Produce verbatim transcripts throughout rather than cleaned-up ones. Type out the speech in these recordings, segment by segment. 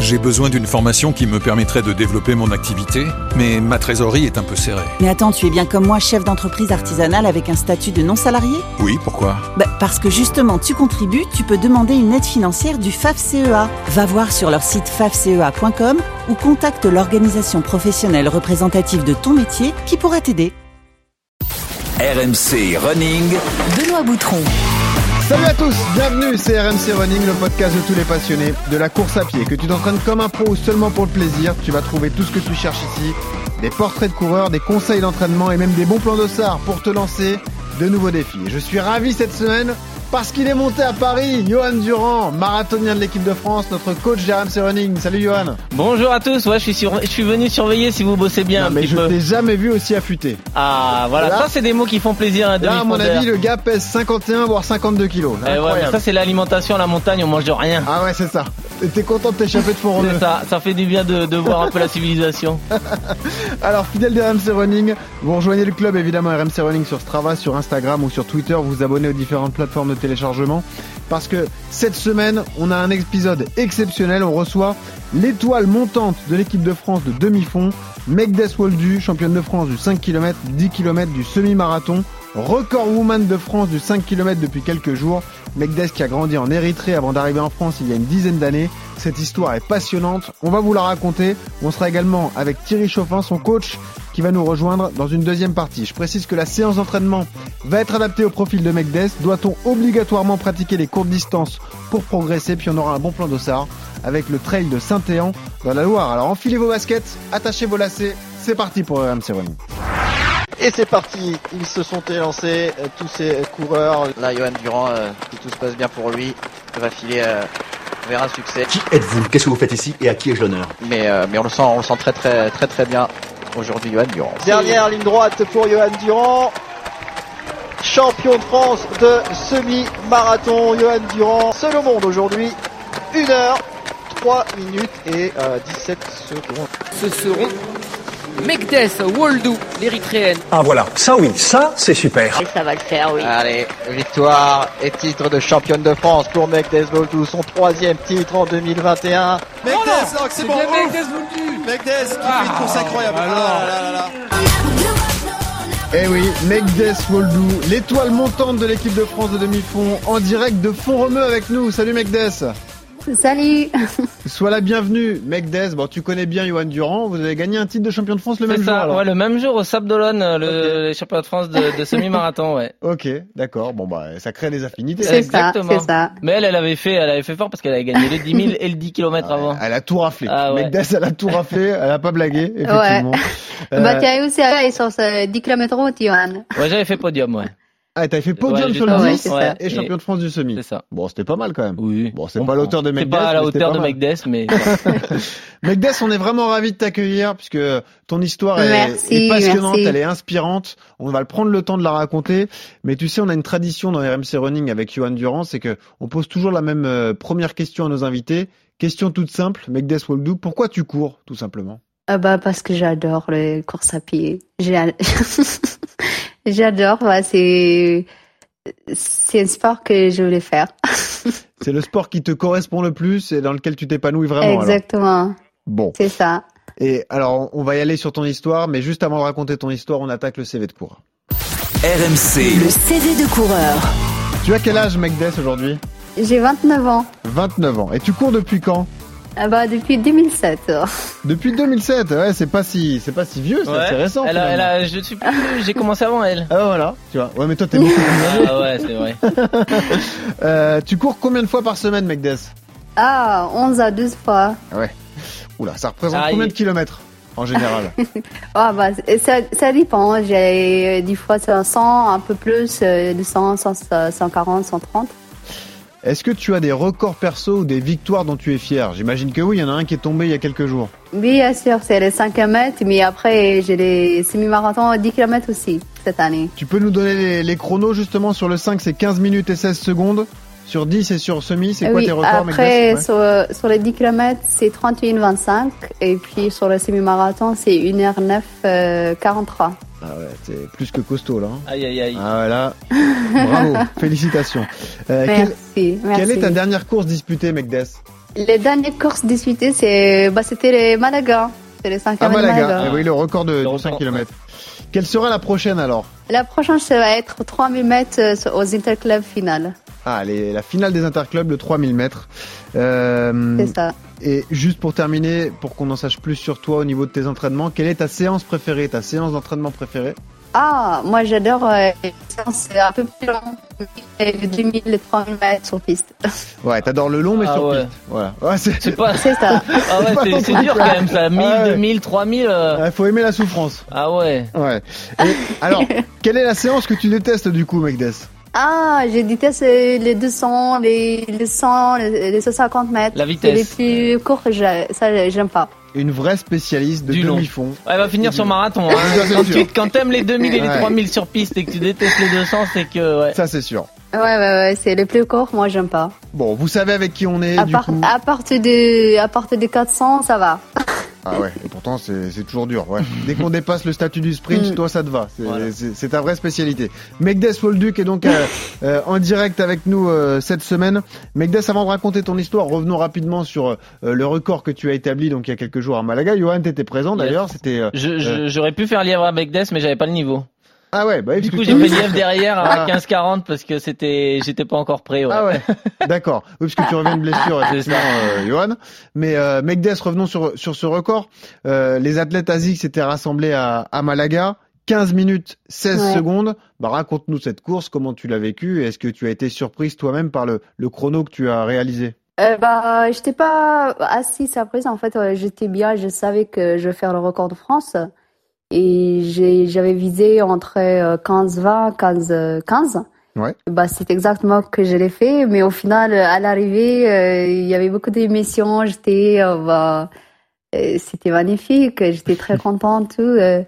J'ai besoin d'une formation qui me permettrait de développer mon activité, mais ma trésorerie est un peu serrée. Mais attends, tu es bien comme moi chef d'entreprise artisanale avec un statut de non-salarié ? Oui, pourquoi ? Bah, parce que justement, tu contribues, tu peux demander une aide financière du F A F C E A. Va voir sur leur site f a f c e a point com ou contacte l'organisation professionnelle représentative de ton métier qui pourra t'aider. R M C Running, Benoît Boutron. Salut à tous, bienvenue, c'est R M C Running, le podcast de tous les passionnés de la course à pied. Que tu t'entraînes comme un pro ou seulement pour le plaisir, tu vas trouver tout ce que tu cherches ici. Des portraits de coureurs, des conseils d'entraînement et même des bons plans d'ossard pour te lancer de nouveaux défis. Je suis ravi cette semaine parce qu'il est monté à Paris, Johan Durand, marathonien de l'équipe de France, notre coach de R M C Running. Salut Johan. Bonjour à tous, ouais, je suis, sur... je suis venu surveiller si vous bossez bien. Non, un mais petit je peu. t'ai jamais vu aussi affûté. Ah voilà, là, ça c'est des mots qui font plaisir à un Là à mon demi-fondeur. avis le gars pèse cinquante et un voire cinquante-deux kilos. Eh ouais, mais ça c'est l'alimentation à la montagne, on mange de rien. Ah ouais c'est ça. Et t'es content de t'échapper de fond en C'est ça, ça fait du bien de, de voir un peu la civilisation. Alors fidèle de R M C Running, vous rejoignez le club évidemment R M C Running sur Strava, sur Instagram ou sur Twitter, vous vous abonnez aux différentes plateformes de téléchargement. Parce que cette semaine, on a un épisode exceptionnel, on reçoit l'étoile montante de l'équipe de France de demi-fond, Megdes Woldus, championne de France du cinq kilomètres, dix kilomètres, du semi-marathon, record woman de France du cinq kilomètres depuis quelques jours. Megdes qui a grandi en Érythrée avant d'arriver en France il y a une dizaine d'années. Cette histoire est passionnante, on va vous la raconter. On sera également avec Thierry Chauffin, son coach, qui va nous rejoindre dans une deuxième partie. Je précise que la séance d'entraînement va être adaptée au profil de Megdes. Doit-on obligatoirement pratiquer les courtes distances pour progresser? Puis on aura un bon plan d'ossard avec le trail de Saint-Éan dans la Loire. Alors enfilez vos baskets, attachez vos lacets, c'est parti pour R M C Running. Et c'est parti, ils se sont élancés, euh, tous ces euh, coureurs. Là, Johan Durand, euh, si tout se passe bien pour lui, va filer euh, vers un succès. Qui êtes-vous? Qu'est-ce que vous faites ici et à qui ai-je l'honneur? Mais, euh, mais on le sent, on le sent très très très très bien aujourd'hui, Johan Durand. Dernière ligne droite pour Johan Durand, champion de France de semi-marathon. Johan Durand, seul au monde aujourd'hui, une heure, trois minutes et euh, dix-sept secondes. Ce seront Megdes Woldus, l'Érythréenne. Ah voilà, ça oui, ça c'est super. Et ça va le faire, oui. Allez, victoire et titre de championne de France pour Megdes Woldus, son troisième titre en deux mille vingt et un. Megdes, oh non, c'est bon. Megdes Woldus. Megdes qui ah, fait une course incroyable. Ah, là, là, là, là. Eh oui, Megdes Woldus, l'étoile montante de l'équipe de France de demi-fond, en direct de Font-Romeu avec nous. Salut Megdes. Salut. Sois la bienvenue, Megdes. Bon, tu connais bien Johan Durand. Vous avez gagné un titre de champion de France le C'est même ça, jour. Alors. Ouais, le même jour au Sable d'Olonne, le, okay. les championnats de France de, de semi-marathon, ouais. Ok, d'accord. Bon bah, ça crée des affinités. C'est Exactement. ça, c'est ça. Mais elle, elle avait fait, elle avait fait fort parce qu'elle avait gagné les dix mille et le dix kilomètres ah, avant. Elle a tout raflé. Ah, ouais. Megdes, elle a tout raflé. Elle a pas blagué, effectivement. Ouais. Euh... Bah, tu as aussi allé sur ce dix kilomètres route, Johan. Ouais, j'avais fait podium, ouais. Ah, t'avais fait podium ouais, sur le ouais, dix ouais, et champion de France du semi. C'est ça. Bon, c'était pas mal quand même. Oui. Bon, c'est on pas à l'auteur de Megdes. C'est pas à la hauteur de Megdes, mais. Megdes, on est vraiment ravis de t'accueillir puisque ton histoire est, merci, est passionnante, merci. Elle est inspirante. On va le prendre le temps de la raconter. Mais tu sais, on a une tradition dans R M C Running avec Johan Durand, c'est que on pose toujours la même euh, première question à nos invités. Question toute simple, Megdes Woldus, pourquoi tu cours, tout simplement? Ah bah parce que j'adore les courses à pied. J'ai... j'adore, bah, c'est c'est un sport que je voulais faire. C'est le sport qui te correspond le plus et dans lequel tu t'épanouis vraiment. Exactement. Alors. Bon. C'est ça. Et alors, on va y aller sur ton histoire, mais juste avant de raconter ton histoire, on attaque le C V de coureur. R M C. Le C V de coureur. Tu as quel âge, Megdes, aujourd'hui? J'ai vingt-neuf ans. vingt-neuf ans. Et tu cours depuis quand? Ah bah depuis deux mille sept. Depuis deux mille sept, ouais, c'est pas si, c'est pas si vieux, ça, ouais, c'est récent. Elle a, elle a, je suis plus, j'ai commencé avant elle. Ah voilà, tu vois. Ouais, mais toi t'es beaucoup plus âgé. Ah ouais, c'est vrai. euh, tu cours combien de fois par semaine, Megdes? Ah, onze à douze fois. Ouais. Oula, ça représente ah, combien il... de kilomètres en général? Ah bah ça, ça dépend. J'ai des fois cent, un peu plus, de cent, cent quarante, cent trente. Est-ce que tu as des records perso ou des victoires dont tu es fier? J'imagine que oui, il y en a un qui est tombé il y a quelques jours. Oui, bien sûr, c'est les cinq mètres, mais après j'ai les semi-marathons dix kilomètres aussi cette année. Tu peux nous donner les, les chronos justement? Sur le cinq, c'est quinze minutes et seize secondes. Sur dix et sur semi, c'est quoi oui, tes records? Après, ouais. sur, sur les dix kilomètres, c'est trente et une vingt-cinq. Et puis sur le semi-marathon, c'est une heure neuf quarante-trois. Ah ouais, c'est plus que costaud là. Aïe aïe aïe. Ah voilà. Bravo, félicitations. Euh, merci, quelle, merci. Quelle est ta dernière course disputée, Megdes? Les dernières courses disputées, c'est, bah, c'était les Malaga. C'est les cinq Ah, kilomètres Malaga. Malaga. Eh oui, le record de, Le de record, cinq kilomètres. Quelle sera la prochaine alors? La prochaine, ça va être trois mille mètres aux interclubs finales. Ah, les, la finale des interclubs, le trois mille mètres. Euh, C'est ça. Et juste pour terminer, pour qu'on en sache plus sur toi au niveau de tes entraînements, quelle est ta séance préférée, ta séance d'entraînement préférée? Ah, moi j'adore euh, les séances un peu plus longues, les deux mille, les trois mille mètres sur piste. Ouais, t'adores le long mais Ah sur ouais. piste. Voilà. Ouais, c'est... C'est pas. C'est ça. Ah ouais, c'est, c'est dur quand même ça. mille, Ah ouais. deux mille, trois mille. euh. Ouais, faut aimer la souffrance. Ah ouais. Ouais. Et, alors, quelle est la séance que tu détestes du coup, Megdes? Ah, je déteste les deux cents, les, les cent, les, les cent cinquante mètres. La vitesse. C'est les plus courts, je- ça j'aime pas. Une vraie spécialiste de Du long. demi-fond. Ouais, elle va finir sur marathon. Hein. Ça, c'est Quand, sûr. tu, quand t'aimes les deux mille et les Ouais. trois mille sur piste et que tu détestes les deux cents, c'est que ouais. Ça, c'est sûr. Ouais, ouais, ouais, c'est les plus courts, moi j'aime pas. Bon, vous savez avec qui on est, À, du part, coup. à partir de, à partir de quatre cents, ça va. Ah ouais, et pourtant c'est, c'est toujours dur. Ouais. Dès qu'on dépasse le statut du sprint, Mm. toi ça te va. C'est, Voilà. c'est, c'est ta vraie spécialité. Megdes Wolduc est donc euh, euh, en direct avec nous euh, cette semaine. Megdes, avant de raconter ton histoire, revenons rapidement sur euh, le record que tu as établi donc il y a quelques jours à Malaga. Johan, t'étais présent d'ailleurs. Yes. C'était. euh, Je, je, euh, j'aurais pu faire lièvre avec Des, mais j'avais pas le niveau. Ah ouais, bah oui, Du parce coup, que j'ai tu- fait lièvre derrière à Ah. quinze quarante parce que c'était, j'étais pas encore prêt. Ouais. Ah ouais, d'accord. Oui, parce que tu reviens de blessure, effectivement, euh, Johan. Mais euh, Megdes, revenons sur sur ce record. Euh, les athlètes asiques s'étaient rassemblés à, à Malaga. quinze minutes, seize Ouais. secondes. Bah, raconte-nous cette course, comment tu l'as vécue et est-ce que tu as été surprise toi-même par le, le chrono que tu as réalisé? Euh, bah, j'étais pas assez surprise. En fait, euh, j'étais bien. Je savais que je vais faire le record de France. Et j'ai, j'avais visé entre euh, quinze vingt, quinze quinze. Ouais. Bah, c'est exactement ce que je l'ai fait. Mais au final, à l'arrivée, euh, il y avait beaucoup d'émotions. J'étais, euh, bah, euh, c'était magnifique. J'étais très contente, tout. euh.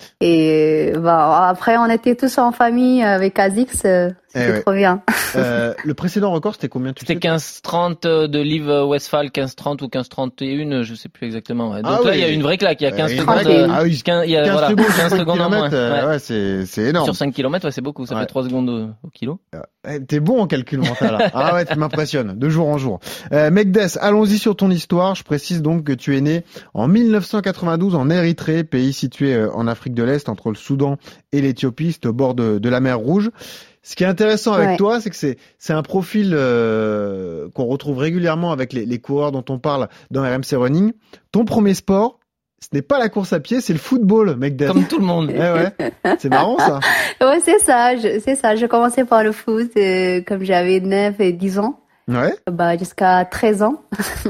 Et bah, après, on était tous en famille avec Azix. euh, C'était Eh ouais. trop bien. Euh, le précédent record, c'était combien tu C'était sais quinze trente de Liv Westphal, quinze trente ou quinze trente et un, je sais plus exactement. Ouais. Donc Ah là, oui. il y a une vraie claque. Il y a quinze Euh, une secondes. vraie euh, claque. Ah oui, quinze, il y a, quinze voilà, secondes, quinze cinq secondes en moins. kilomètres, euh, Ouais. ouais, c'est, c'est énorme. Sur cinq kilomètres, ouais, c'est beaucoup. Ça Ouais. fait trois secondes au, au kilo. Eh, T'es bon en calcul mental. Là. Ah ouais, tu m'impressionnes, de jour en jour. Euh, Megdes, allons-y sur ton histoire. Je précise donc que tu es né en mille neuf cent quatre-vingt-douze en Érythrée, pays situé euh, en Afrique de l'Est, entre le Soudan et l'Éthiopie, c'est au bord de, de la mer Rouge. Ce qui est intéressant avec Ouais. toi, c'est que c'est, c'est un profil euh, qu'on retrouve régulièrement avec les, les coureurs dont on parle dans R M C Running. Ton premier sport, ce n'est pas la course à pied, c'est le football, Megdes. Comme tout le monde. Eh ouais, c'est marrant ça. Ouais, c'est ça, je- c'est ça. J'ai commencé par le foot euh, comme j'avais neuf et dix ans, Ouais. bah, jusqu'à treize ans.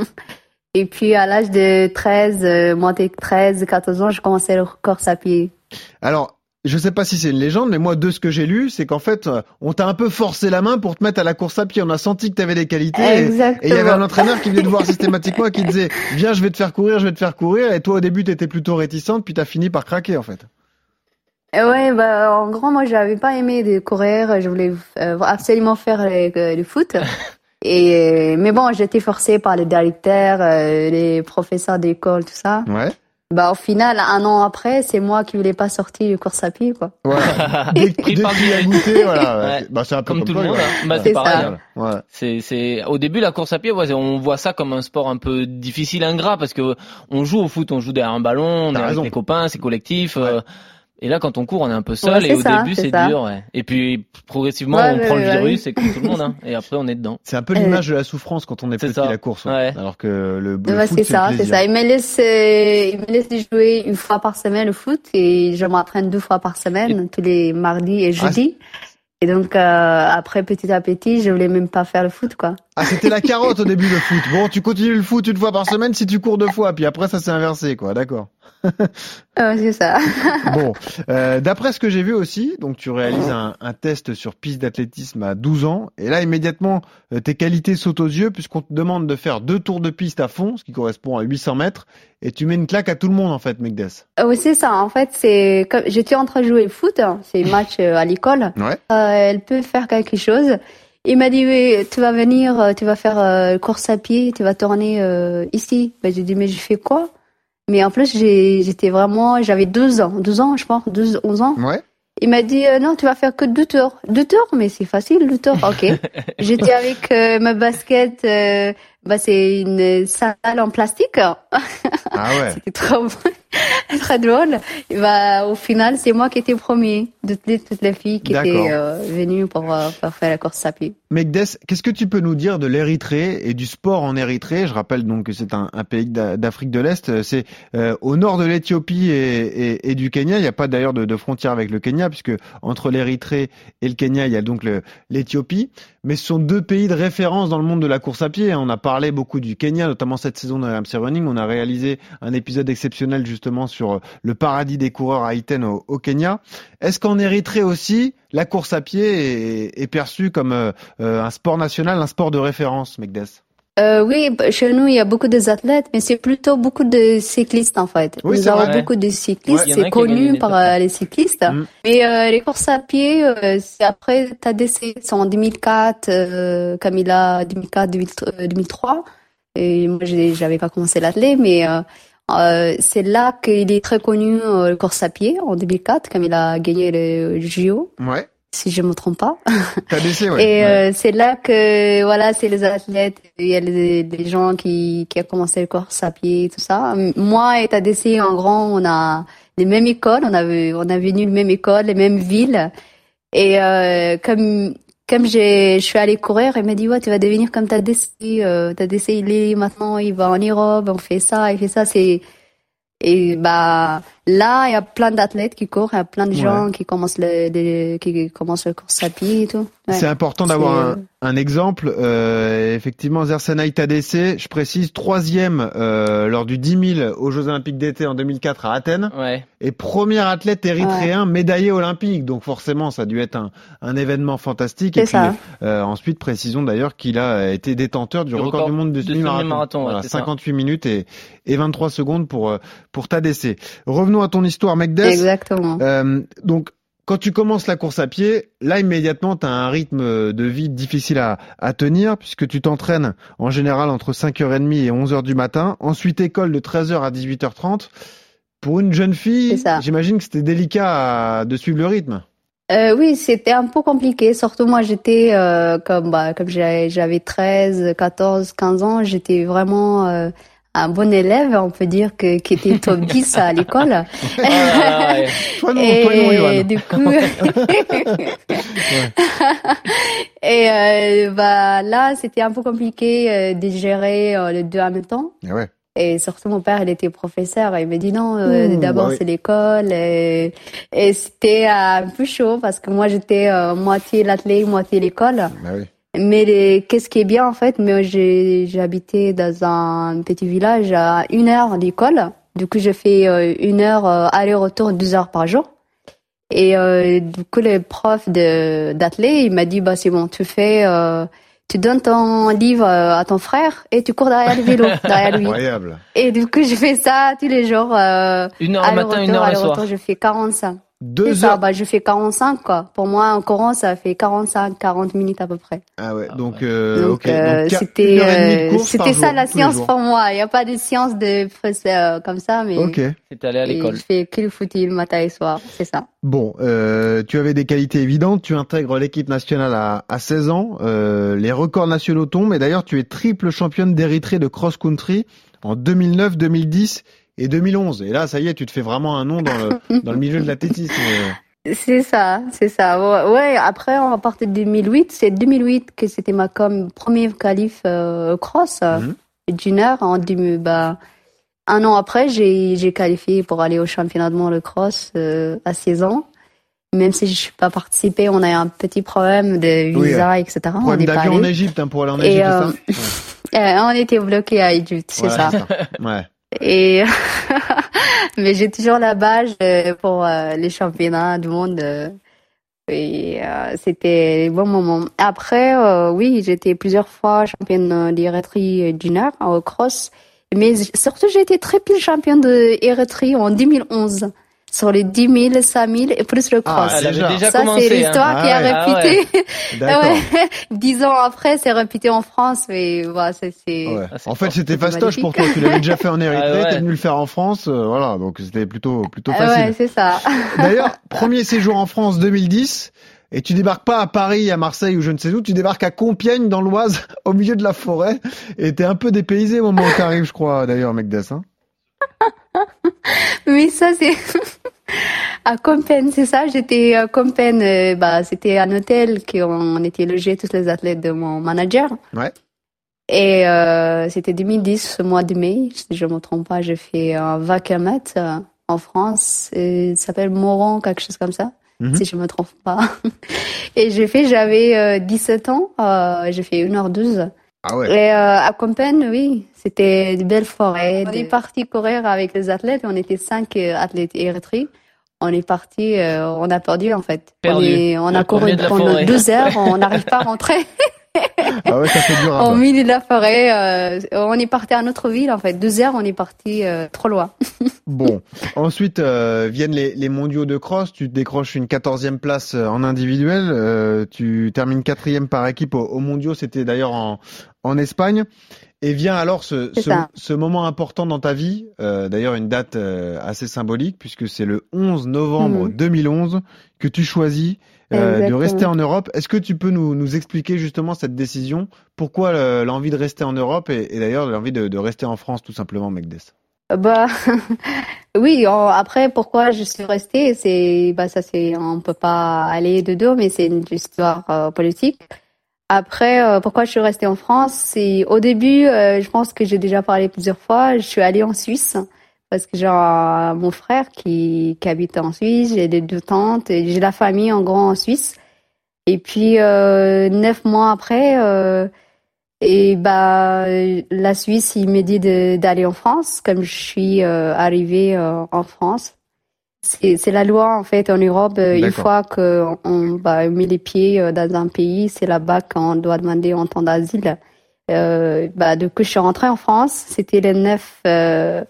Et puis à l'âge de treize, euh, monté treize, quatorze ans, j'ai commencé le course à pied. Alors, je sais pas si c'est une légende, mais moi, de ce que j'ai lu, c'est qu'en fait, euh, on t'a un peu forcé la main pour te mettre à la course à pied. On a senti que tu avais des qualités. Et- Exactement. Et il y avait un entraîneur qui venait te voir systématiquement et qui disait, viens, je vais te faire courir, je vais te faire courir. Et toi, au début, t'étais plutôt réticente, puis t'as fini par craquer, en fait. Et ouais, bah, en gros, moi, j'avais pas aimé de courir. Je voulais euh, absolument faire le, le foot. Et, mais bon, j'étais forcée par les directeurs, euh, les professeurs d'école, tout ça. Ouais. Bah, au final, un an après, c'est moi qui voulais pas sortir du course à pied, quoi. Voilà. Dès, Pris dès par qu'il a le- goûté, voilà. Ouais. Bah, c'est un peu Comme tout le toi, monde. ouais. hein. Bah, Ouais. c'est C'est pareil. ça. hein. Ouais. C'est, c'est, au début, la course à pied, ouais, on voit ça comme un sport un peu difficile, ingrat, parce que on joue au foot, on joue derrière un ballon, on T'as est avec raison. les copains, c'est collectif. Ouais. euh, et là, quand on court, on est un peu seul, Ouais, et c'est au ça, début, c'est c'est ça. dur, ouais. Et puis, progressivement, Ouais, on ouais, prend le ouais, virus, ouais. c'est comme tout le monde, hein. Et après, on est dedans. C'est un peu l'image de la souffrance quand on est C'est petit, ça. la course. ouais. Ouais. Alors que le, le Ouais, foot, c'est c'est ça, le c'est plaisir. ça. Il me laisse, euh, il me laisse jouer une fois par semaine le foot et je m'entraîne deux fois par semaine, tous les mardis et jeudis. Et donc, euh, après, petit à petit, je voulais même pas faire le foot, quoi. Ah, c'était la carotte au début, le foot. Bon, tu continues le foot une fois par semaine si tu cours deux fois, puis après, ça s'est inversé, quoi. D'accord. Euh, c'est ça. Bon, euh, d'après ce que j'ai vu aussi, donc tu réalises un, un test sur piste d'athlétisme à douze ans, et là immédiatement euh, tes qualités sautent aux yeux puisqu'on te demande de faire deux tours de piste à fond, ce qui correspond à huit cents mètres, et tu mets une claque à tout le monde en fait, Megdes. Euh, Oui, c'est ça. En fait, c'est comme j'étais en train de jouer le foot, hein. C'est un match euh, à l'école. Ouais. Euh, elle peut faire quelque chose. Il m'a dit, oui, tu vas venir, euh, tu vas faire euh, course à pied, tu vas tourner euh, ici. Ben, j'ai dit, mais je fais quoi? Mais en plus, j'ai, j'étais vraiment, j'avais douze ans, douze ans, je pense, douze, onze ans. Ouais. Il m'a dit euh, non, tu vas faire que deux tours. Deux tours, mais c'est facile, deux tours. Ok. J'étais avec euh, ma basket. Euh, bah c'est une salle en plastique. Ah ouais. C'était trop très drôle. Et bah au final, c'est moi qui étais premier de toutes les, toutes les filles qui D'accord. étaient euh, venues pour, euh, pour faire la course à pied. Megdes, qu'est-ce que tu peux nous dire de l'Érythrée et du sport en Érythrée? Je rappelle donc que c'est un, un pays d'A- d'Afrique de l'Est. C'est euh, au nord de l'Éthiopie et, et, et du Kenya. Il n'y a pas d'ailleurs de, de frontière avec le Kenya, puisque entre l'Érythrée et le Kenya, il y a donc le, l'Éthiopie. Mais ce sont deux pays de référence dans le monde de la course à pied. On a parlé beaucoup du Kenya, notamment cette saison de R M C Running. On a réalisé un épisode exceptionnel justement sur le paradis des coureurs à Iten au, au Kenya. Est-ce qu'en Érythrée aussi, la course à pied est, est perçue comme euh, un sport national, un sport de référence, Megdes? Euh, oui, chez nous, il y a beaucoup d'athlètes, mais c'est plutôt beaucoup de cyclistes, en fait. Oui, nous c'est avons vrai. beaucoup de cyclistes, Ouais, il y en a c'est qui gagnent connu des par étapes. euh, les cyclistes. Mm. Mais euh, les courses à pied, euh, c'est après T A D C, c'est en deux mille quatre, euh, Camilla, deux mille quatre, deux mille trois. Et moi, j'ai- j'avais pas commencé l'athlète, mais euh, euh, c'est là qu'il est très connu, euh, le course à pied, en deux mille quatre, Camilla a gagné le J O, Ouais. si je me trompe pas. T A D C, ouais. Et Ouais. euh, c'est là que voilà, c'est les athlètes, il y a les, les gens qui qui a commencé le course à pied, tout ça. Moi et T A D C, en grand, on a les mêmes écoles, on avait on a venu les mêmes écoles, les mêmes villes. Et euh, comme comme j'ai je suis allée courir, il m'a dit ouais, tu vas devenir comme T A D C. Euh, T A D C, il est maintenant, il va en Europe, on fait ça, il fait ça. C'est et bah là, il y a plein d'athlètes qui courent, il y a plein de gens Ouais. qui commencent le, le- qui commencent le course à pied et tout. Ouais. C'est important d'avoir C'est, un, un exemple. Euh, effectivement, Zersenay T A D C, je précise, troisième euh, lors du dix mille aux Jeux Olympiques d'été en deux mille quatre à Athènes. Ouais. Et premier athlète érythréen médaillé olympique. Donc forcément, ça a dû être un, un événement fantastique. C'est et puis ça. euh, ensuite, précisons d'ailleurs qu'il a été détenteur du Le record, record du monde de de semi-marathon. semi-marathon, ouais, Voilà, c'est ça. cinquante-huit minutes et, et vingt-trois secondes pour euh, pour T A D C. Revenons à ton histoire, Megdes. Exactement. Euh, donc, quand tu commences la course à pied, là immédiatement, tu as un rythme de vie difficile à, à tenir puisque tu t'entraînes en général entre cinq heures trente et onze heures du matin. Ensuite, école de treize heures à dix-huit heures trente. Pour une jeune fille, j'imagine que c'était délicat à- de suivre le rythme. Euh, oui, c'était un peu compliqué. Surtout moi, j'étais euh, comme bah, comme j'ai- j'avais treize, quatorze, quinze ans, j'étais vraiment euh, un bon élève, on peut dire que qui était top dix à l'école. Ah, ouais. Toi non, et toi non, Yoann. du coup, et euh, bah là, c'était un peu compliqué euh, de gérer euh, les deux en même temps. Ah ouais. Et surtout, mon père, il était professeur. Et il me dit non, euh, Ouh, d'abord, bah oui. c'est l'école. Et, et c'était euh, un peu chaud parce que moi, j'étais euh, moitié l'athlète, moitié l'école. Bah oui. Mais les, qu'est-ce qui est bien, en fait, moi, j'ai, j'habitais dans un petit village à une heure d'école. Du coup, j'ai fait euh, une heure euh, aller-retour, deux heures par jour. Et euh, du coup, le prof de, d'athlète, il m'a dit, bah, c'est bon, tu fais... Euh, tu donnes ton livre à ton frère et tu cours derrière le vélo, derrière lui. Incroyable. Et du coup, je fais ça tous les jours. Euh, Une heure le matin, une heure le soir. Je fais quarante-cinq. Deux C'est ça, heures. bah, je fais quarante-cinq, quoi. Pour moi, en courant, ça fait quarante-cinq, quarante minutes à peu près. Ah ouais. Donc, euh, Donc, ok. euh, Donc, c'était, une heure et demie de euh, course par c'était ça jour, la tous les science jours. pour moi. Il n'y a pas de science de euh, comme ça, mais Ok. C'est allé à et l'école. je fais que le footing le matin et soir. C'est ça. Bon, euh, tu avais des qualités évidentes, tu intègres l'équipe nationale à, à seize ans, euh, les records nationaux tombent, et d'ailleurs tu es triple championne d'Érythrée de cross-country en deux mille neuf, deux mille dix et deux mille onze. Et là, ça y est, tu te fais vraiment un nom dans le, dans le milieu de l'athlétisme. C'est ça, c'est ça. Ouais, ouais, après, à partir de deux mille huit, c'est deux mille huit que c'était ma comme première qualif euh, cross, Mhm. junior. En deux mille, bah, un an après, j'ai, j'ai qualifié pour aller au championnat de monde de cross euh, à seize ans. Même si je suis pas participé, on a eu un petit problème de visa, Oui, et cetera. On problème n'est pas d'avion en allé. Égypte, hein, pour aller en Et, Égypte, euh, c'est ça Ouais. Euh, on était bloqué à Égypte, c'est Voilà, ça. c'est ça. Ouais. Et mais j'ai toujours la badge euh, pour euh, les championnats du monde. euh, Et euh, c'était un bon moment. Après, euh, oui, j'étais plusieurs fois championne d'Érythrée junior au cross. Mais surtout, j'ai été triple championne d'Érythrée en deux mille onze. sur les dix mille, cinq mille et plus le cross. Ah, elle avait déjà ça, commencé, c'est l'histoire hein. qui Ah a ouais. répété. Ah ouais. D'accord. Ouais. Dix ans après, c'est répété en France, mais voilà, c'est, c'est... Ouais. Ah, c'est En fait, fort. c'était C'est fastoche magnifique. pour toi. Tu l'avais déjà fait en Érythrée, Ah ouais. t'es venu le faire en France, euh, voilà. Donc c'était plutôt plutôt Ah facile. ouais, c'est ça. D'ailleurs, premier séjour en France deux mille dix, et tu débarques pas à Paris, à Marseille ou je ne sais où, tu débarques à Compiègne dans l'Oise, au milieu de la forêt, et t'es un peu dépaysé au moment où t'arrives, je crois, d'ailleurs, Megdes, hein. Oui, ça c'est à Compiègne, c'est ça. J'étais à Compiègne, euh, bah c'était un hôtel qu'on était logés tous les athlètes de mon manager. Ouais. Et euh, c'était deux mille dix, ce mois de mai, si je me trompe pas, j'ai fait un vingt kilomètres euh, en France. Et ça s'appelle Moron, quelque chose comme ça, Mhm. si je me trompe pas. Et j'ai fait, j'avais euh, dix-sept ans, euh, j'ai fait une heure douze. Ah ouais. Et euh, à Compiègne, oui, c'était de belles forêts. On est parti courir avec les athlètes. On était cinq euh, athlètes érythréens. On est parti, euh, on a perdu en fait. Perdu. On, est, on Le a couru premier de la pendant forêt. deux heures. On n'arrive pas à rentrer Ah ouais, ça fait dur à au bas. milieu de la forêt. Euh, on est parti à notre ville en fait. Deux heures, on est parti euh, trop loin. Bon. Ensuite, euh, viennent les, les mondiaux de cross. Tu décroches une quatorzième place euh, en individuel. Euh, tu termines quatrième par équipe aux, aux mondiaux. C'était d'ailleurs en, en Espagne. Et vient alors ce, C'est ce, ça. ce moment important dans ta vie, euh, d'ailleurs une date euh, assez symbolique puisque c'est le onze novembre Mhm. deux mille onze que tu choisis euh, de Exactement. rester en Europe. Est-ce que tu peux nous, nous expliquer justement cette décision? Pourquoi le- l'envie de rester en Europe et, et d'ailleurs l'envie de, de rester en France tout simplement, Megdes? Bah oui. en- Après, pourquoi je suis restée, c'est bah ça c'est on peut pas aller de dos, mais c'est une histoire euh, politique. Après, euh, pourquoi je suis restée en France, c'est au début, euh, je pense que j'ai déjà parlé plusieurs fois. Je suis allée en Suisse parce que j'ai un- mon frère qui qui habite en Suisse, j'ai des deux tantes, et j'ai la famille en gros en Suisse. Et puis euh, neuf mois après. Euh, Et bah la Suisse, il m'a dit de, d'aller en France, comme je suis euh, arrivée euh, en France. C'est, c'est la loi en fait en Europe. euh, Une D'accord. fois qu'on on, bah, met les pieds euh, dans un pays, c'est là-bas qu'on doit demander un temps d'asile. Euh, bah, du coup, je suis rentrée en France. C'était le neuf, euh,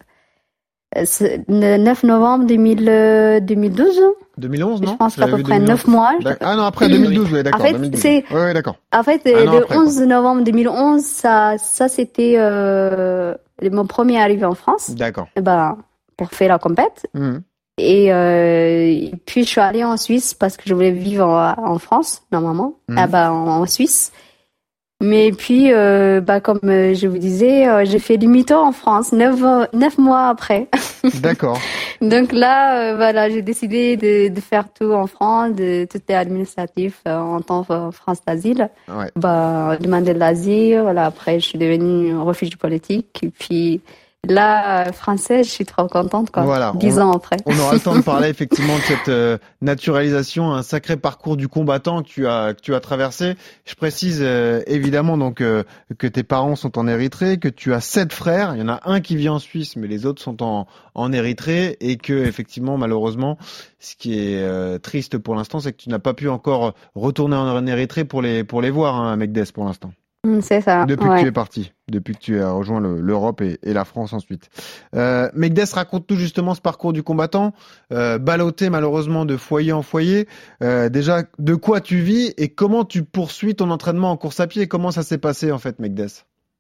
c'est le neuf novembre deux mille, euh, deux mille douze. deux mille onze, non? Je pense Je qu'à l'avais peu vu près deux mille onze. neuf mois. D'ac- Ah non, après deux mille douze, oui, d'accord. En fait, deux mille douze. c'est- Ouais, ouais, d'accord. En fait, Un an le après, quoi. onze novembre deux mille onze, ça, ça c'était euh, mon premier arrivé en France. D'accord. Eh ben, pour faire la compète. Mhm. Et, euh, et puis je suis allée en Suisse parce que je voulais vivre en, en France normalement, Mhm. ah bah, en, en Suisse. Mais puis, euh, bah, comme euh, je vous disais, euh, j'ai fait demi-tour en France neuf, neuf mois après. D'accord. Donc là, euh, voilà, j'ai décidé de, de faire tout en France, de tout est administratif euh, en tant que France d'asile. Ouais. Bah, demander de l'asile. Voilà, après, je suis devenue refuge politique. Et puis là, euh, française, je suis trop contente, quoi. Voilà, Dix on- ans après. On aura le temps de parler effectivement de cette euh, naturalisation, un sacré parcours du combattant que tu as que tu as traversé. Je précise euh, évidemment donc euh, que tes parents sont en Érythrée, que tu as sept frères. Il y en a un qui vit en Suisse, mais les autres sont en en Érythrée, et que effectivement malheureusement, ce qui est euh, triste pour l'instant, c'est que tu n'as pas pu encore retourner en Érythrée pour les pour les voir, hein, Megdes, pour l'instant. Mm, C'est ça. Depuis ouais. que tu es parti, depuis que tu as rejoint le- l'Europe et, et la France ensuite. Euh, Megdes, raconte-nous justement ce parcours du combattant, euh, ballotté malheureusement de foyer en foyer. Euh, déjà, de quoi tu vis et comment tu poursuis ton entraînement en course à pied? Comment ça s'est passé en fait, Megdes?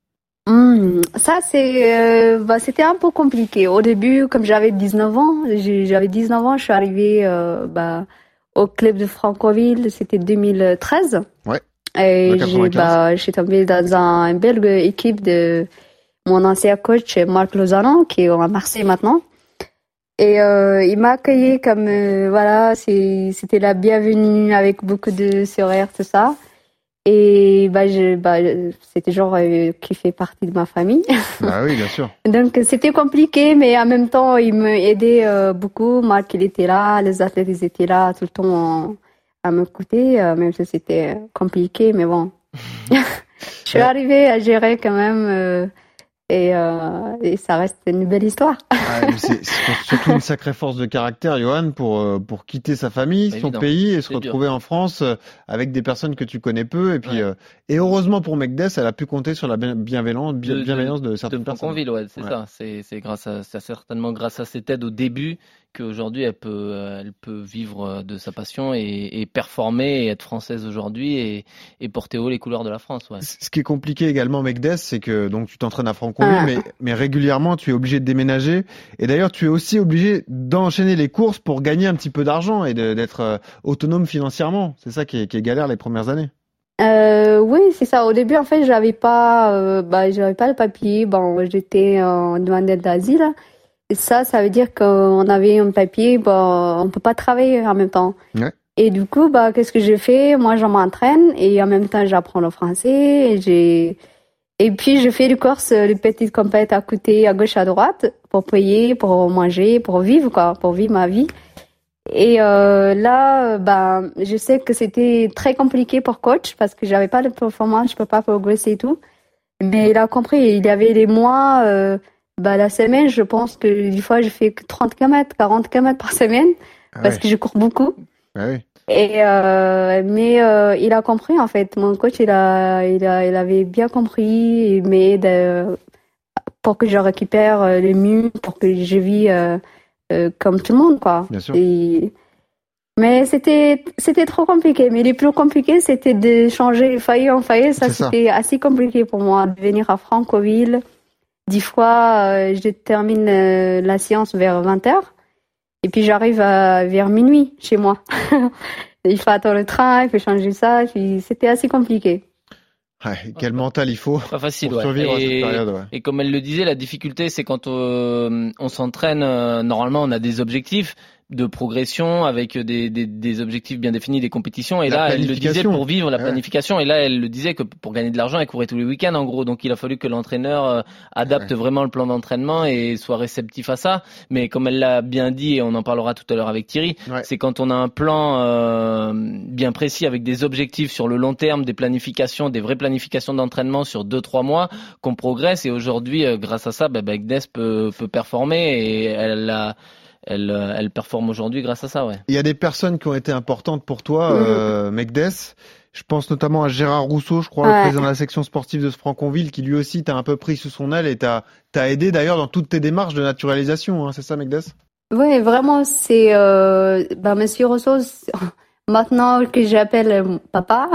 Hmm, ça, c'est, euh, bah, c'était un peu compliqué. Au début, comme j'avais dix-neuf ans, j'ai- j'avais dix-neuf ans, je suis arrivée euh, bah, au club de Francoville, c'était deux mille treize. Ouais. Et Le j'ai, quatre-vingt-quinze. bah, je suis tombée dans un, une belle équipe de mon ancien coach, Marc Lozano, qui est à Marseille maintenant. Et euh, il m'a accueilli comme, euh, voilà, c'est, c'était la bienvenue avec beaucoup de sourires, tout ça. Et bah, je, bah, c'était genre euh, qui fait partie de ma famille. Bah oui, bien sûr. Donc c'était compliqué, mais en même temps, il m'aidait euh, beaucoup. Marc, il était là, les athlètes, ils étaient là tout le temps euh, à m'écouter, euh, même si c'était compliqué, mais bon. Je suis arrivée à gérer quand même, euh, et, euh, et ça reste une belle histoire. Ah, mais c'est c'est surtout une sacrée force de caractère, Johan, pour euh, pour quitter sa famille, son Évident. pays et se C'est retrouver en France euh, avec des personnes que tu connais peu. Et puis Ouais. euh, et heureusement pour Megdes, elle a pu compter sur la bien- bienveillance, bien- De- de- bienveillance de De certaines personnes. Franconville, ouais, c'est Ouais. ça. C'est, c'est grâce à, c'est certainement grâce à cette aide au début qu'aujourd'hui elle peut, elle peut vivre de sa passion et, et performer et être française aujourd'hui et, et porter haut les couleurs de la France. Ouais. Ce qui est compliqué également, Mekdes, c'est que donc tu t'entraînes à Franconville, Ah. mais, mais régulièrement tu es obligé de déménager. Et d'ailleurs, tu es aussi obligé d'enchaîner les courses pour gagner un petit peu d'argent et de, d'être euh, autonome financièrement. C'est ça qui est, qui est galère les premières années. Euh, oui, c'est ça. Au début, en fait, j'avais pas, euh, bah, j'avais pas le papier. Bon, j'étais en demandeur d'asile. Et ça, ça veut dire qu'on avait un papier, bah, on peut pas travailler en même temps. Ouais. Et du coup, bah, qu'est-ce que j'ai fait? Moi, je m'entraîne et en même temps, j'apprends le français. Et j'ai, et puis, je fais des courses, des petites compètes à côté, à gauche, à droite, pour payer, pour manger, pour vivre, quoi, pour vivre ma vie. Et euh, là, bah, je sais que c'était très compliqué pour coach parce que j'avais pas de performance, je peux pas progresser et tout. Mais il a compris, il y avait des mois, euh, bah, la semaine, je pense que des fois, je fais que trente kilomètres, quarante kilomètres par semaine Ah parce ouais. que je cours beaucoup. Ah oui. Et euh, mais euh, il a compris en fait. Mon coach, il a, il a, il avait bien compris, il m'aide euh, pour que je récupère euh, les mieux, pour que je vis euh, euh, comme tout le monde, quoi. Bien sûr. Et... Mais c'était, c'était trop compliqué. Mais le plus compliqué, c'était de changer les foyer en foyer. Ça, C'est ça. c'était assez compliqué pour moi, de venir à Franconville. Dix fois, euh, je termine euh, la séance vers vingt heures. Et puis j'arrive à, vers minuit chez moi. Il faut attendre le train, il faut changer ça. Puis c'était assez compliqué. Ouais, quel mental il faut Pas facile, pour ouais. survivre à cette Et, période. Ouais. et comme elle le disait, la difficulté, c'est quand euh, on s'entraîne, euh, normalement, on a des objectifs de progression avec des, des, des objectifs bien définis, des compétitions. Et La là, elle le disait planification. pour vivre la Ouais. planification. Et là, elle le disait que pour gagner de l'argent, elle courait tous les week-ends, en gros. Donc, il a fallu que l'entraîneur euh, adapte Ouais. vraiment le plan d'entraînement et soit réceptif à ça. Mais comme elle l'a bien dit, et on en parlera tout à l'heure avec Thierry, Ouais. c'est quand on a un plan euh, bien précis avec des objectifs sur le long terme, des planifications, des vraies planifications d'entraînement sur deux, trois mois qu'on progresse. Et aujourd'hui, euh, grâce à ça, bah, bah, Mekdes peut, peut performer et elle a, elle, euh, elle performe aujourd'hui grâce à ça, ouais. Il y a des personnes qui ont été importantes pour toi, Mhm. euh, Mekdes. Je pense notamment à Gérard Rousseau, je crois, Ouais. le président de la section sportive de Franconville, qui lui aussi t'a un peu pris sous son aile et t'a, t'a aidé d'ailleurs dans toutes tes démarches de naturalisation. Hein, c'est ça, Mekdes? Oui, vraiment, c'est euh, bah, Monsieur Rousseau, c'est- maintenant que j'appelle euh, papa,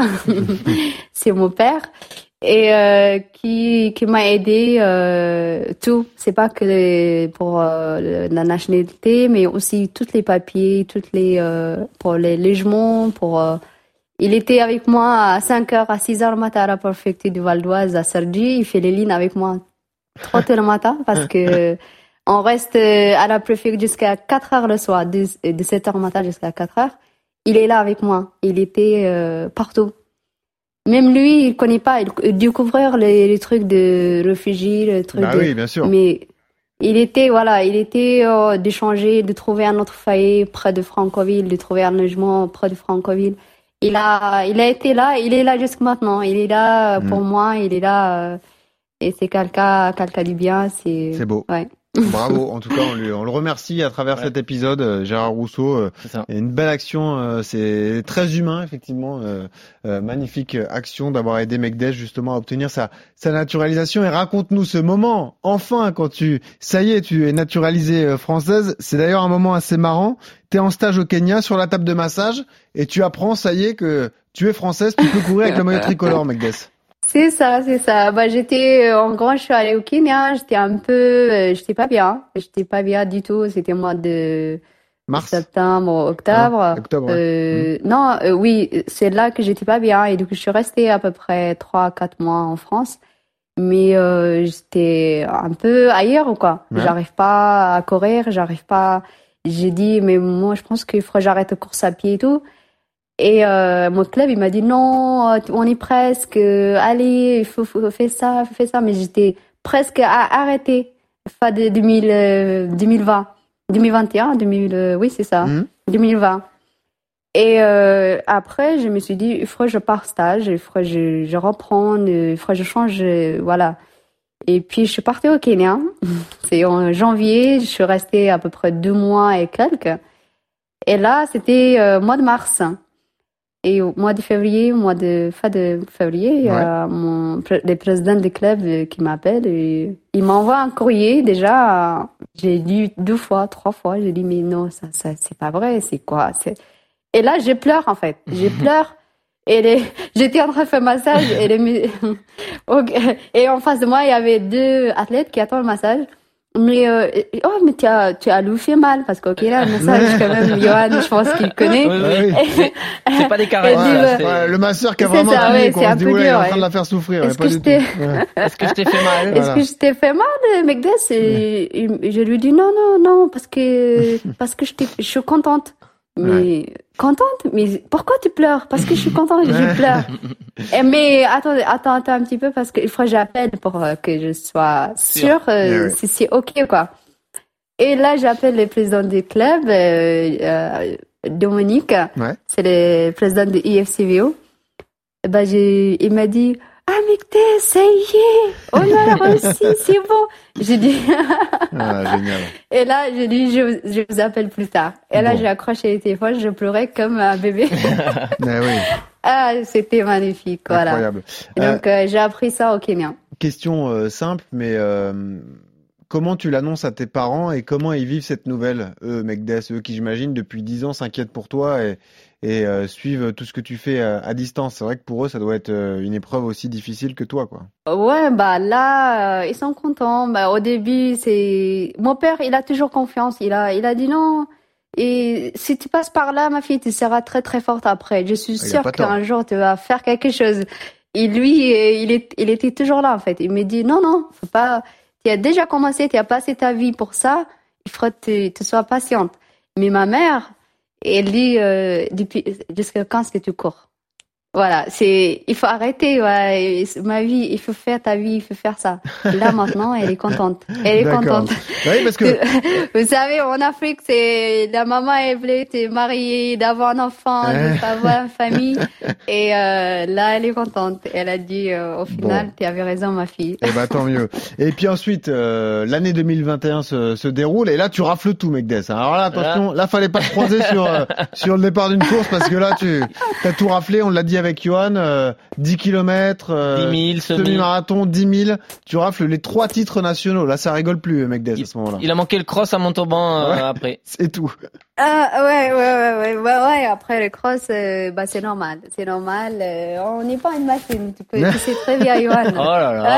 c'est mon père, et euh, qui qui m'a aidé euh, tout. C'est pas que les- pour euh, le- la nationalité, mais aussi tous les papiers, toutes les euh, pour les logements, pour euh, il était avec moi à cinq heures, à six heures le matin à la préfecture du Val d'Oise à Cergy. Il fait les lignes avec moi trop tôt le matin parce que on reste euh, à la préfecture jusqu'à quatre heures le soir, de, de sept heures le matin jusqu'à quatre heures. Il est là avec moi. Il était euh, partout. Même lui, il connaît pas. Il, il découvrir les, les trucs de réfugiés, les trucs Bah de... oui, bien sûr. Mais il était, voilà, il était euh, d'échanger, de trouver un autre foyer près de Franconville, de trouver un logement près de Franconville. Il a, il a été là, il est là jusqu'à maintenant. Il est là euh, pour Mm. moi, il est là. euh, et c'est quelqu'un, quelqu'un du bien. C'est, C'est beau. Ouais. Bravo. En tout cas, on, lui, on le remercie à travers Ouais. cet épisode, euh, Gérard Rousseau. euh, C'est ça. Il y a une belle action, euh, c'est très humain effectivement, euh, euh, magnifique action d'avoir aidé Mekdes justement à obtenir sa, sa naturalisation. Et raconte-nous ce moment, enfin quand tu, ça y est, tu es naturalisée euh, française. C'est d'ailleurs un moment assez marrant. Tu es en stage au Kenya sur la table de massage et tu apprends, ça y est, que tu es française, tu peux courir avec le maillot tricolore, Mekdes. C'est ça, c'est ça. Bah, j'étais, euh, en grand, je suis allée au Kenya, j'étais un peu, euh, j'étais pas bien. J'étais pas bien du tout. C'était mois de Mars, septembre, octobre. Ah, octobre, ouais. Euh, non, euh, oui, c'est là que j'étais pas bien. Et du coup, je suis restée à peu près trois, quatre mois en France. Mais euh, j'étais un peu ailleurs, ou quoi. Ouais. J'arrive pas à courir, j'arrive pas. J'ai dit, mais moi, je pense qu'il faudrait que j'arrête de course à pied et tout. Et euh, mon club, il m'a dit non, on est presque, euh, allez, il faut, faut faire ça, il faut faire ça. Mais j'étais presque à arrêter fin de deux mille, euh, deux mille vingt, deux mille vingt et un, deux mille, euh, oui, c'est ça, Mhm. deux mille vingt. Et euh, après, je me suis dit, il faudrait que je parte stage, il faudrait que je, je reprends, il faudrait que je change, euh, voilà. Et puis, je suis partie au Kenya. C'est en janvier, je suis restée à peu près deux mois et quelques. Et là, c'était euh, mois de mars. Et au mois de février, au mois de fin de février, il y a mon, le président du club euh, qui m'appelle et il m'envoie un courrier déjà j'ai lu deux fois, trois fois. J'ai dit, mais non, ça, ça, c'est pas vrai. C'est quoi? C'est... Et là, je pleure, en fait. Je pleure. Et les... j'étais en train de faire massage. Et, les... et en face de moi, il y avait deux athlètes qui attendent le massage. Mais, euh, oh, mais tu as, tu as louffé mal, parce que, ok, là, le massage, quand même, Johan, je pense qu'il connaît. Oui, oui. C'est, c'est pas des caresses. Ouais, là, c'est... Ouais, le masseur qui a vraiment ça, crié, ouais, quoi. C'est On un se dit, peu ouais, dur, il est en ouais. train de la faire souffrir. Est-ce pas que du je t'ai... tout. Ouais. Est-ce que je t'ai fait mal? Est-ce Voilà. que je t'ai fait mal, Megdes? Et je lui dis, non, non, non, parce que, parce que je t'ai, je suis contente. Mais, ouais. Contente? Mais pourquoi tu pleures? Parce que je suis contente, je pleure. Et mais, attends, attends, attends un petit peu, parce qu'il faut que j'appelle pour euh, que je sois sûre euh, si c'est ok, quoi. Et là, j'appelle le président du club, euh, euh, Dominique. Ouais. C'est le président de I F C V O. Ben, j'ai, il m'a dit, ah, Megdes, ça y est, on a réussi, c'est bon. J'ai dit, ah, génial. Et là, j'ai dit, je, je vous appelle plus tard. Et là, bon. J'ai accroché le téléphone, je pleurais comme un bébé. Mais oui. Ah, c'était magnifique, voilà. Incroyable. Et donc, euh, j'ai appris ça au Kenya. Question euh, simple, mais euh, comment tu l'annonces à tes parents et comment ils vivent cette nouvelle, eux, Megdes, eux qui, j'imagine, depuis dix ans s'inquiètent pour toi et, et euh, suivent tout ce que tu fais à, à distance. C'est vrai que pour eux, ça doit être une épreuve aussi difficile que toi, quoi. Ouais, bah là, euh, ils sont contents. Bah, au début, c'est mon père, il a toujours confiance. Il a, il a dit non. Et si tu passes par là, ma fille, tu seras très très forte après. Je suis sûre qu'un jour tu vas faire quelque chose. Et lui, il est, il était toujours là en fait. Il me dit non non, faut pas. Tu as déjà commencé, tu as passé ta vie pour ça. Il faut que tu, tu sois patiente. Mais ma mère, elle dit euh, depuis jusqu'à quand est-ce que tu cours? Voilà, c'est, il faut arrêter, ouais, ma vie, il faut faire ta vie, il faut faire ça. Là, maintenant, elle est contente. Elle est D'accord. contente. Oui, parce que... Vous savez, en Afrique, c'est, la maman, elle voulait te marier, d'avoir un enfant, d'avoir une famille. Et, euh, là, elle est contente. Elle a dit, euh, au final, bon. Tu avais raison, ma fille. Eh ben, tant mieux. Et puis ensuite, euh, l'année deux mille vingt et un se, se déroule, et là, tu rafles tout, Megdes. Alors là, attention, là, là fallait pas te croiser sur, euh, sur le départ d'une course, parce que là, tu, t'as tout raflé, on l'a dit avec Johan, euh, dix kilomètres, euh, dix mille, semi-marathon, dix mille, tu rafles les trois titres nationaux. Là, ça rigole plus, Megdes, à ce moment-là. Il a manqué le cross à Montauban euh, ouais, après. C'est tout. Ah ouais, ouais, ouais, ouais, ouais, ouais. Après le cross, euh, bah c'est normal, c'est normal. Euh, on n'est pas une machine, tu peux, tu sais très bien, Johan. Oh là là.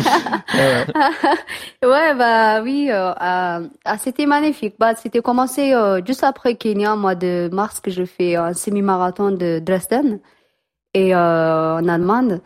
Ouais, bah oui, euh, euh, ah, c'était magnifique. Bah c'était commencé euh, juste après Kenya, mois de mars, que je fais un semi-marathon de Dresden. Et euh, en Allemagne,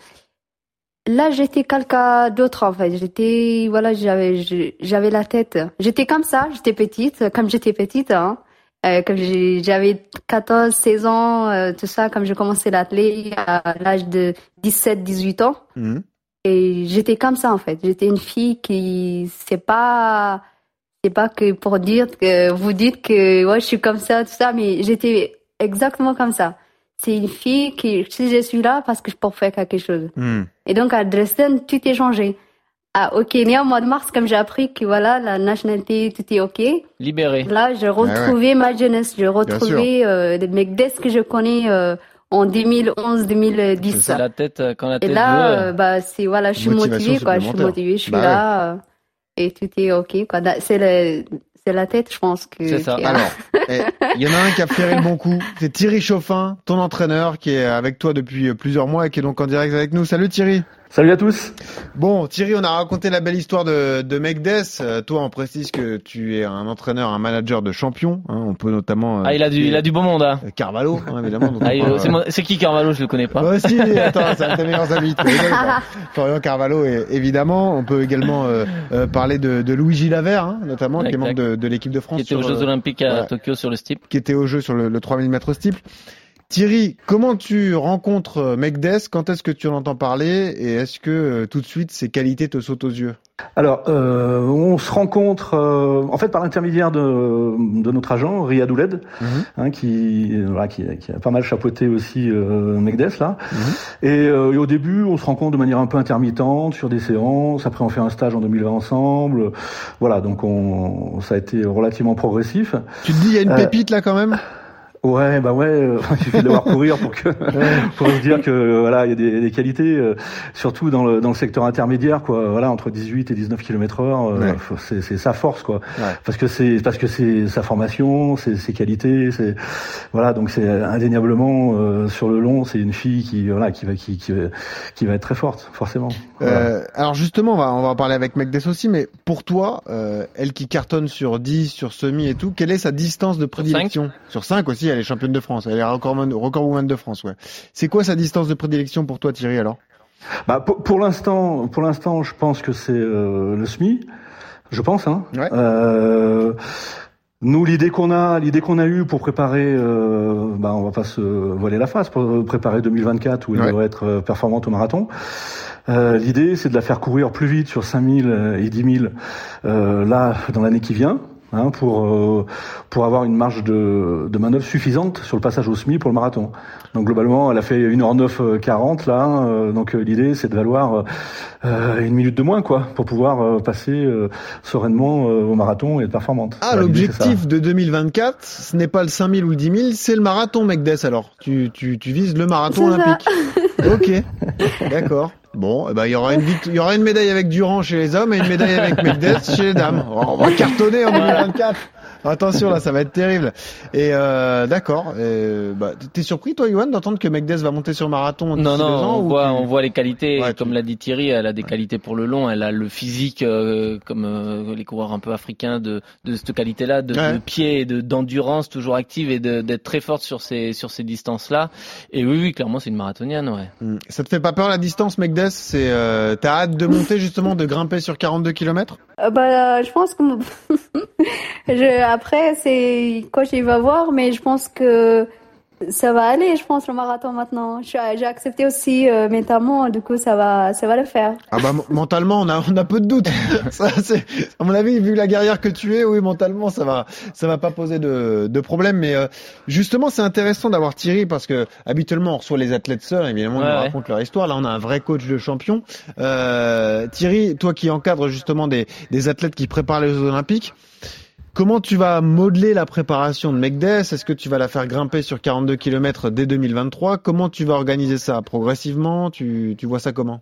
là j'étais quelqu'un d'autre en fait. J'étais, voilà, j'avais, j'avais la tête. J'étais comme ça, j'étais petite, comme j'étais petite, hein. Euh, comme j'ai, j'avais quatorze, seize ans, euh, tout ça, comme j'ai commencé l'athlète à l'âge de dix-sept, dix-huit ans. Mmh. Et j'étais comme ça en fait. J'étais une fille qui, c'est pas, c'est pas que pour dire que vous dites que ouais je suis comme ça, tout ça, mais j'étais exactement comme ça. C'est une fille qui, si je suis là, parce que je peux faire quelque chose. Mm. Et donc, à Dresden, tout est changé. À, au Kenya, au mois de mars, comme j'ai appris que voilà, la nationalité, tout est OK. Libéré. Là, j'ai retrouvé ah ouais. ma jeunesse. J'ai retrouvé euh, des Megdes que je connais euh, en deux mille onze, deux mille dix. C'est la tête, quand la tête Et là, veut. Euh, bah, c'est, voilà, je suis motivée, quoi. Je suis motivée, je suis bah là. Ouais. Euh, et tout est OK, quoi. C'est le, c'est la tête, je pense que. C'est ça. Alors, il eh, y en a un qui a flairé le bon coup. C'est Thierry Chauffin, ton entraîneur, qui est avec toi depuis plusieurs mois et qui est donc en direct avec nous. Salut Thierry. Salut à tous. Bon, Thierry, on a raconté la belle histoire de, de Megdes. Euh, toi, on précise que tu es un entraîneur, un manager de champion. Hein, on peut notamment. Euh, ah, il a du, il a du beau monde. Hein. Carvalho, hein, évidemment. Ah, euh, c'est, mon, c'est qui Carvalho? Je le connais pas. Bah, si, attends, c'est un de tes meilleurs amis. Florian Carvalho, évidemment. On peut également euh, euh, parler de, de Louis Gilavert, hein, notamment, exact. Qui est membre de, de l'équipe de France. Qui était sur, aux Jeux euh, Olympiques à voilà, Tokyo sur le steeple. Qui était aux Jeux sur le, le trois mille mètres steeple. Thierry, comment tu rencontres Megdes? Quand est-ce que tu en entends parler? Et est-ce que euh, tout de suite ses qualités te sautent aux yeux? Alors, euh, on se rencontre euh, en fait par l'intermédiaire de, de notre agent Riyad Ouled, mm-hmm. hein, qui, voilà, qui, qui a pas mal chapeauté aussi euh, Megdes là. Mm-hmm. Et, euh, et au début, on se rencontre de manière un peu intermittente sur des séances. Après, on fait un stage en deux mille vingt ensemble. Voilà, donc on, ça a été relativement progressif. Tu te dis, il y a une pépite euh, là quand même? Ouais, bah ouais, euh, il suffit de le voir courir pour que pour se dire que voilà, il y a des, des qualités, euh, surtout dans le dans le secteur intermédiaire, quoi. Voilà, entre dix-huit et dix-neuf kilomètres heure, euh, Ouais. c'est c'est sa force, quoi. Ouais. Parce que c'est parce que c'est sa formation, c'est ses qualités, c'est voilà, donc c'est indéniablement euh, sur le long, c'est une fille qui voilà qui va qui qui, qui va être très forte, forcément. Voilà. Euh, alors justement, on va on va en parler avec Megdes aussi, mais pour toi, euh, elle qui cartonne sur dix, sur semi et tout, quelle est sa distance de prédilection? Sur cinq aussi, elle est championne de France, elle est recordwoman recordwoman de France, ouais. C'est quoi sa distance de prédilection pour toi, Thierry, alors? Bah pour, pour l'instant, pour l'instant, je pense que c'est euh, le semi, je pense. Hein. Ouais. Euh, nous, l'idée qu'on a, l'idée qu'on a eue pour préparer, euh, bah on va pas se voiler la face, pour préparer deux mille vingt-quatre où elle Ouais. devrait être performante au marathon. Euh, l'idée, c'est de la faire courir plus vite sur cinq mille et dix mille euh, là dans l'année qui vient. Hein, pour euh, pour avoir une marge de, de manœuvre suffisante sur le passage au semi pour le marathon. Donc globalement, elle a fait une heure neuf quarante là. Euh, donc euh, l'idée, c'est de valoir euh, une minute de moins, quoi, pour pouvoir euh, passer euh, sereinement euh, au marathon et être performante. Ah, Voilà, l'idée, c'est l'objectif ça. de deux mille vingt-quatre, ce n'est pas le cinq mille ou le dix mille, c'est le marathon, Megdes, alors. Tu, tu, tu vises le marathon C'est ça. olympique. Ok. D'accord. Bon, eh ben, il y aura une vict- il y aura une médaille avec Durand chez les hommes et une médaille avec Megdes chez les dames. On va cartonner en deux mille vingt-quatre. Attention, là, ça va être terrible. Et euh, d'accord. Euh, bah, t'es surpris, toi, Johan, d'entendre que Megdes va monter sur marathon d'ici Non, non, deux ans, on ou voit, tu- on voit les qualités. Ouais, comme tu- l'a dit Thierry, elle a des qualités pour le long. Elle a le physique, euh, comme euh, les coureurs un peu africains, de, de cette qualité-là, de, Ouais. de pied et de, d'endurance toujours active et de, d'être très forte sur ces, sur ces distances-là. Et oui, oui, clairement, c'est une marathonienne, ouais. Hmm. Ça te fait pas peur la distance, Megdes? C'est, euh, t'as hâte de monter justement, de grimper sur quarante-deux kilomètres? Euh, bah, je pense que je, après, c'est quand j'y vais voir, mais je pense que ça va aller, je pense, le marathon maintenant. Je suis- J'ai accepté aussi euh, mentalement, du coup, ça va, ça va le faire. Ah bah m- mentalement on a on a peu de doutes. Ça, c'est, à mon avis, vu la guerrière que tu es, oui, mentalement ça va ça va pas poser de de problème. Mais euh, justement c'est intéressant d'avoir Thierry parce que habituellement on reçoit les athlètes seuls, évidemment ils Ouais, nous ouais. racontent leur histoire. Là on a un vrai coach de champion. Euh, Thierry, toi qui encadres justement des des athlètes qui préparent les Jeux Olympiques. Comment tu vas modeler la préparation de Megdes? Est-ce que tu vas la faire grimper sur quarante-deux kilomètres dès deux mille vingt-trois? Comment tu vas organiser ça? Progressivement? Tu, tu vois ça comment?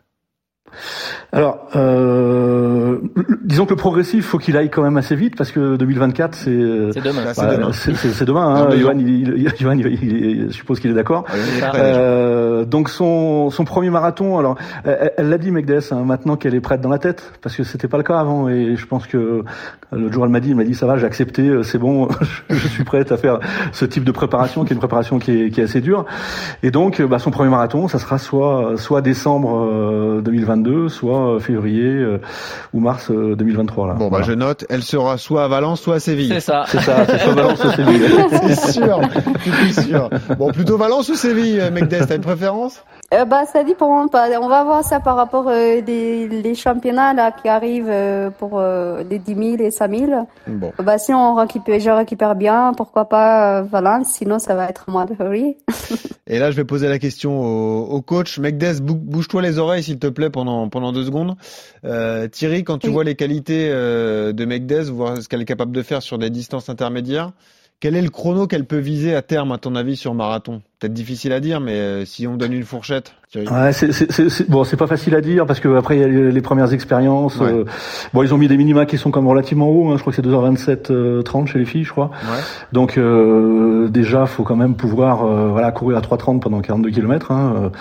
Alors, euh, disons que le progressif, faut qu'il aille quand même assez vite parce que deux mille vingt-quatre, c'est C'est demain. Là, c'est bah, demain. c'est- c'est- c'est demain. Dans Hein. deux Johan, ans. il, il, Johan, il, il- il- je suppose qu'il est d'accord. Ah, il est ça. prêt, déjà. Euh, donc son son premier marathon, alors elle elle l'a dit Megdes, hein, maintenant qu'elle est prête dans la tête, parce que c'était pas le cas avant et je pense que l'autre jour elle m'a dit, elle m'a dit ça va, j'ai accepté, euh, c'est bon, je, je suis prête à faire ce type de préparation qui est une préparation qui est qui est assez dure. Et donc bah, son premier marathon, ça sera soit soit décembre euh, deux mille vingt-deux, soit euh, février euh, ou mars euh, deux mille vingt-trois là. Bon, bah, Voilà. je note, elle sera soit à Valence, soit à Séville. C'est ça. C'est ça, c'est soit Valence, soit Séville. C'est sûr, je suis sûr. Bon, plutôt Valence ou Séville, euh, Megdes, t'as une préférence? Euh, bah, ça dépend. Bah, on va voir ça par rapport euh, des les championnats là qui arrivent euh, pour euh, les dix mille et cinq mille. Bon. Bah, si on récupère, je récupère bien, pourquoi pas euh, Valence, sinon ça va être moins de hurry. Et là, je vais poser la question au, au coach. Megdes, bou- bouge-toi les oreilles, s'il te plaît, pendant, pendant deux secondes. Euh, Thierry, quand tu Oui. vois les qualités euh, de Megdes, voir ce qu'elle est capable de faire sur des distances intermédiaires, quel est le chrono qu'elle peut viser à terme, à ton avis, sur marathon? Peut-être difficile à dire, mais euh, si on donne une fourchette, Thierry. Ouais, c'est, c'est, c'est, c'est- bon, c'est pas facile à dire parce que après il y a les, les premières expériences. Ouais. euh, bon, ils ont mis des minima qui sont comme relativement hauts. Hein, je crois que c'est deux heures vingt-sept trente chez les filles, je crois. Ouais. Donc euh, déjà, faut quand même pouvoir euh, voilà courir à trois heures trente pendant quarante-deux kilomètres. Hein,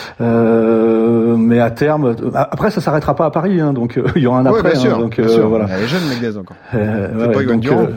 euh, mais à terme, euh, après ça s'arrêtera pas à Paris. Hein, donc euh, il y aura un Ouais, après. bien sûr, hein, donc bien euh, sûr. voilà. Elle est jeune, Megdes, encore. Euh, C'est ouais, pas Yoann donc, Durand.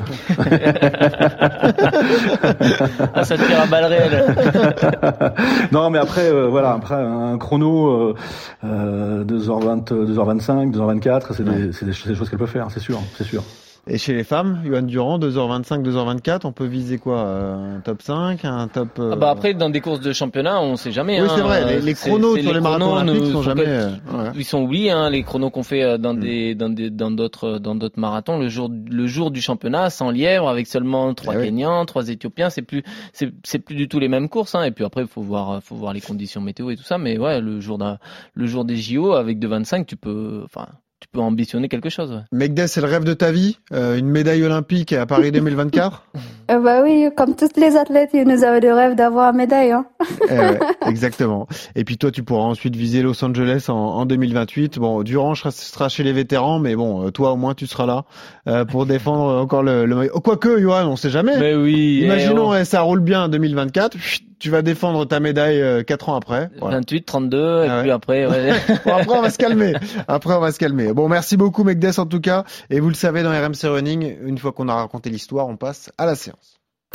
Ah, ça te tire à balles réelles. non, mais après, euh, voilà, après un chrono euh, euh, deux heures vingt, deux heures vingt-cinq, deux heures vingt-quatre, c'est des, c'est des, c'est des choses qu'elle peut faire, c'est sûr, c'est sûr. Et chez les femmes, Yoann Durand, deux heures vingt-cinq, deux heures vingt-quatre, on peut viser quoi? euh, Un top cinq, un top... euh, Ah bah après, dans des courses de championnat, on sait jamais. Oui, hein. c'est vrai, les- les C'est- chronos c'est sur les marathons chronos olympiques ne sont jamais, que- euh, ouais. Ils sont oubliés, hein, les chronos qu'on fait euh, dans Mm. des, dans des, dans d'autres, dans d'autres marathons. Le jour, le jour du championnat, sans lièvre, avec seulement trois Eh oui. Kenyans, trois Éthiopiens, c'est plus, c'est, c'est plus du tout les mêmes courses, hein. Et puis après, faut voir, faut voir les conditions météo et tout ça. Mais ouais, le jour d'un, le jour des J O avec deux vingt-cinq, tu peux, enfin, tu peux ambitionner quelque chose. Ouais. Megdes, c'est le rêve de ta vie? Euh, une médaille olympique à Paris deux mille vingt-quatre? Euh, bah oui, comme tous les athlètes, nous avaient le rêve d'avoir une médaille. Hein. Eh ouais, exactement. Et puis toi, tu pourras ensuite viser Los Angeles en, en deux mille vingt-huit. Bon, Durand sera chez les vétérans, mais bon, toi au moins tu seras là euh, pour défendre encore le, le maillot. Quoique, Johan, on sait jamais. Mais oui. Imaginons, eh, ça roule bien en deux mille vingt-quatre. Tu vas défendre ta médaille euh, quatre ans après. Voilà. vingt-huit, trente-deux, et ah ouais. Puis après, ouais. Bon, après, on va se calmer. Après, on va se calmer. Bon, merci beaucoup, Mekdes, en tout cas. Et vous le savez, dans R M C Running, une fois qu'on a raconté l'histoire, on passe à la séance.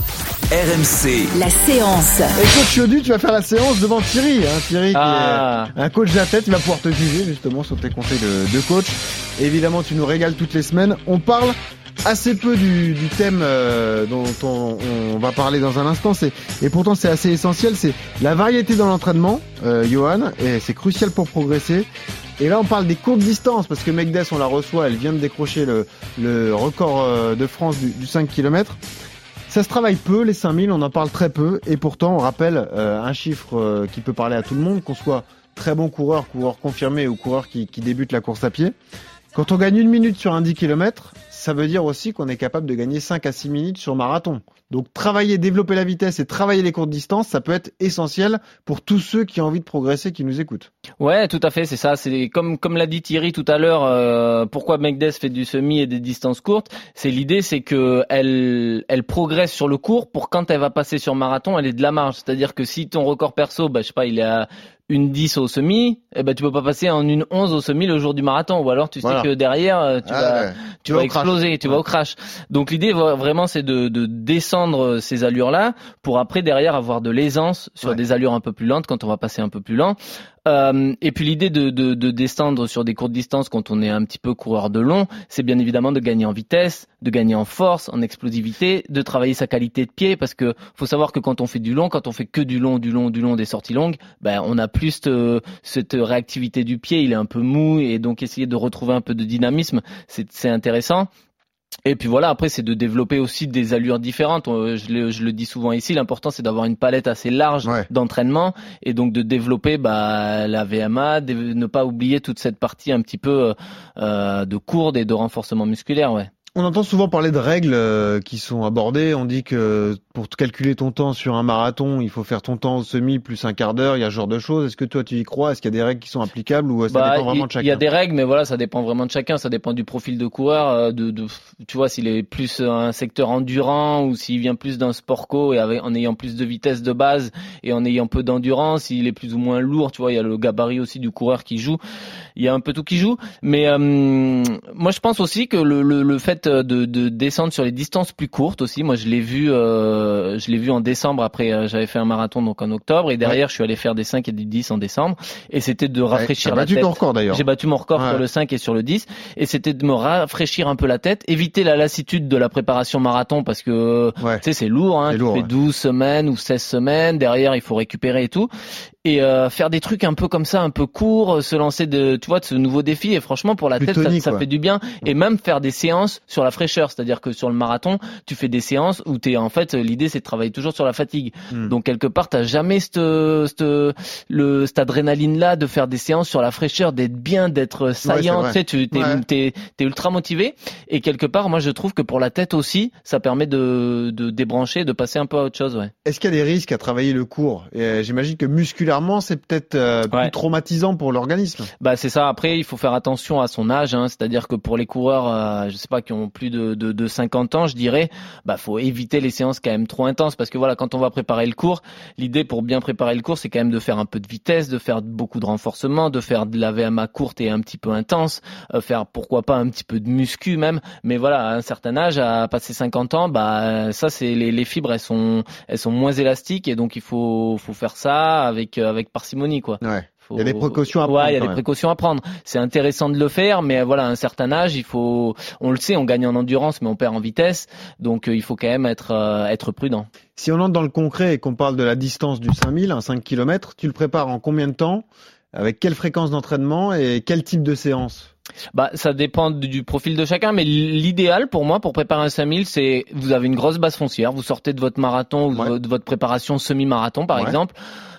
R M C. La séance. Et coach Yodu, tu vas faire la séance devant Thierry. Hein, Thierry ah. qui est un coach d'athlète, il va pouvoir te juger justement sur tes conseils de, de coach. Et évidemment, tu nous régales toutes les semaines. On parle assez peu du, du thème euh, dont on, on va parler dans un instant. C'est, et pourtant, c'est assez essentiel. C'est la variété dans l'entraînement, euh, Johan, et c'est crucial pour progresser. Et là, on parle des courtes distances parce que Mekdes, on la reçoit, elle vient de décrocher le, le record de France du, du cinq kilomètres. Ça se travaille peu, les cinq mille, on en parle très peu. Et pourtant, on rappelle euh, un chiffre euh, qui peut parler à tout le monde, qu'on soit très bon coureur, coureur confirmé ou coureur qui, qui débute la course à pied. Quand on gagne une minute sur un dix kilomètres, ça veut dire aussi qu'on est capable de gagner cinq à six minutes sur marathon. Donc travailler, développer la vitesse et travailler les courtes distances, ça peut être essentiel pour tous ceux qui ont envie de progresser, qui nous écoutent. Ouais, tout à fait, c'est ça. C'est comme comme l'a dit Thierry tout à l'heure. Euh, pourquoi Mekdes fait du semi et des distances courtes? C'est l'idée, c'est que elle elle progresse sur le court pour quand elle va passer sur marathon, elle est de la marge. C'est-à-dire que si ton record perso, bah je sais pas, il est à une dix au semi, eh ben tu peux pas passer en une onze au semi le jour du marathon, ou alors tu sais voilà. que derrière tu ah, vas ouais. tu, tu vas exploser, crash. tu ouais. vas au crash. Donc l'idée vraiment c'est de, de descendre ces allures-là pour après derrière avoir de l'aisance sur ouais. des allures un peu plus lentes quand on va passer un peu plus lent. Euh, et puis l'idée de, de, de descendre sur des courtes distances quand on est un petit peu coureur de long, c'est bien évidemment de gagner en vitesse, de gagner en force, en explosivité, de travailler sa qualité de pied, parce que faut savoir que quand on fait du long, quand on fait que du long, du long, du long, des sorties longues, ben on a plus cette, cette réactivité du pied, il est un peu mou, et donc essayer de retrouver un peu de dynamisme, c'est, c'est intéressant. Et puis voilà, après c'est de développer aussi des allures différentes. Je le, je le dis souvent ici, l'important c'est d'avoir une palette assez large ouais. d'entraînement et donc de développer bah, la V M A, de ne pas oublier toute cette partie un petit peu euh, de courbe et de renforcement musculaire. Ouais. On entend souvent parler de règles euh, qui sont abordées. On dit que pour calculer ton temps sur un marathon, il faut faire ton temps au semi plus un quart d'heure. Il y a ce genre de choses. Est-ce que toi tu y crois? Est-ce qu'il y a des règles qui sont applicables ou ça bah, dépend vraiment de chacun? Il y a des règles, mais voilà, ça dépend vraiment de chacun. Ça dépend du profil de coureur. De, de, tu vois, s'il est plus un secteur endurant ou s'il vient plus d'un sport co et avec, en ayant plus de vitesse de base et en ayant peu d'endurance, s'il est plus ou moins lourd. Tu vois, il y a le gabarit aussi du coureur qui joue. Il y a un peu tout qui joue. Mais euh, moi, je pense aussi que le, le, le fait De, de descendre sur les distances plus courtes aussi. Moi, je l'ai vu, euh, je l'ai vu en décembre. Après, euh, j'avais fait un marathon donc en octobre et derrière, ouais. je suis allé faire des cinq et des dix en décembre. Et c'était de rafraîchir ouais, la tête. T'as battu ton record d'ailleurs. J'ai battu mon record ouais. sur le cinq et sur le dix. Et c'était de me rafraîchir un peu la tête, éviter la lassitude de la préparation marathon parce que ouais. tu sais, c'est lourd. Hein. C'est tu lourd, fais ouais. douze semaines ou seize semaines. Derrière, il faut récupérer et tout. Et euh, faire des trucs un peu comme ça, un peu courts, se lancer de, tu vois, de ce nouveau défi. Et franchement, pour la Plus tête, tonique, ça, ça fait du bien. Et même faire des séances sur la fraîcheur, c'est-à-dire que sur le marathon, tu fais des séances où t'es, en fait, l'idée c'est de travailler toujours sur la fatigue. Mm. Donc quelque part, t'as jamais cette, cette, le, cette adrénaline-là de faire des séances sur la fraîcheur, d'être bien, d'être saillant. Ouais, tu sais, tu t'es, ouais. t'es, t'es ultra motivé. Et quelque part, moi, je trouve que pour la tête aussi, ça permet de, de débrancher, de passer un peu à autre chose. Ouais. Est-ce qu'il y a des risques à travailler le court? Et, euh, j'imagine que musculairement, c'est peut-être euh, plus ouais. traumatisant pour l'organisme. Bah c'est ça. Après, il faut faire attention à son âge. Hein. C'est-à-dire que pour les coureurs, euh, je sais pas, qui ont plus de, de, de cinquante ans, je dirais, bah faut éviter les séances quand même trop intenses parce que voilà, quand on va préparer le cours, l'idée pour bien préparer le cours, c'est quand même de faire un peu de vitesse, de faire beaucoup de renforcement, de faire de la V M A courte et un petit peu intense, euh, faire pourquoi pas un petit peu de muscu même. Mais voilà, à un certain âge, à passer cinquante ans, bah ça c'est les, les fibres, elles sont elles sont moins élastiques et donc il faut faut faire ça avec avec parcimonie quoi. Ouais. Faut... Il y a des précautions à prendre. Ouais, il y a des même. précautions à prendre. C'est intéressant de le faire, mais voilà, à un certain âge, il faut, on le sait, on gagne en endurance, mais on perd en vitesse, donc euh, il faut quand même être euh, être prudent. Si on entre dans le concret et qu'on parle de la distance du cinq mille, un cinq kilomètres, tu le prépares en combien de temps, avec quelle fréquence d'entraînement et quel type de séance? Bah, ça dépend du profil de chacun, mais l'idéal pour moi, pour préparer un cinq mille, c'est vous avez une grosse base foncière, vous sortez de votre marathon ou ouais. de votre préparation semi-marathon par ouais. exemple.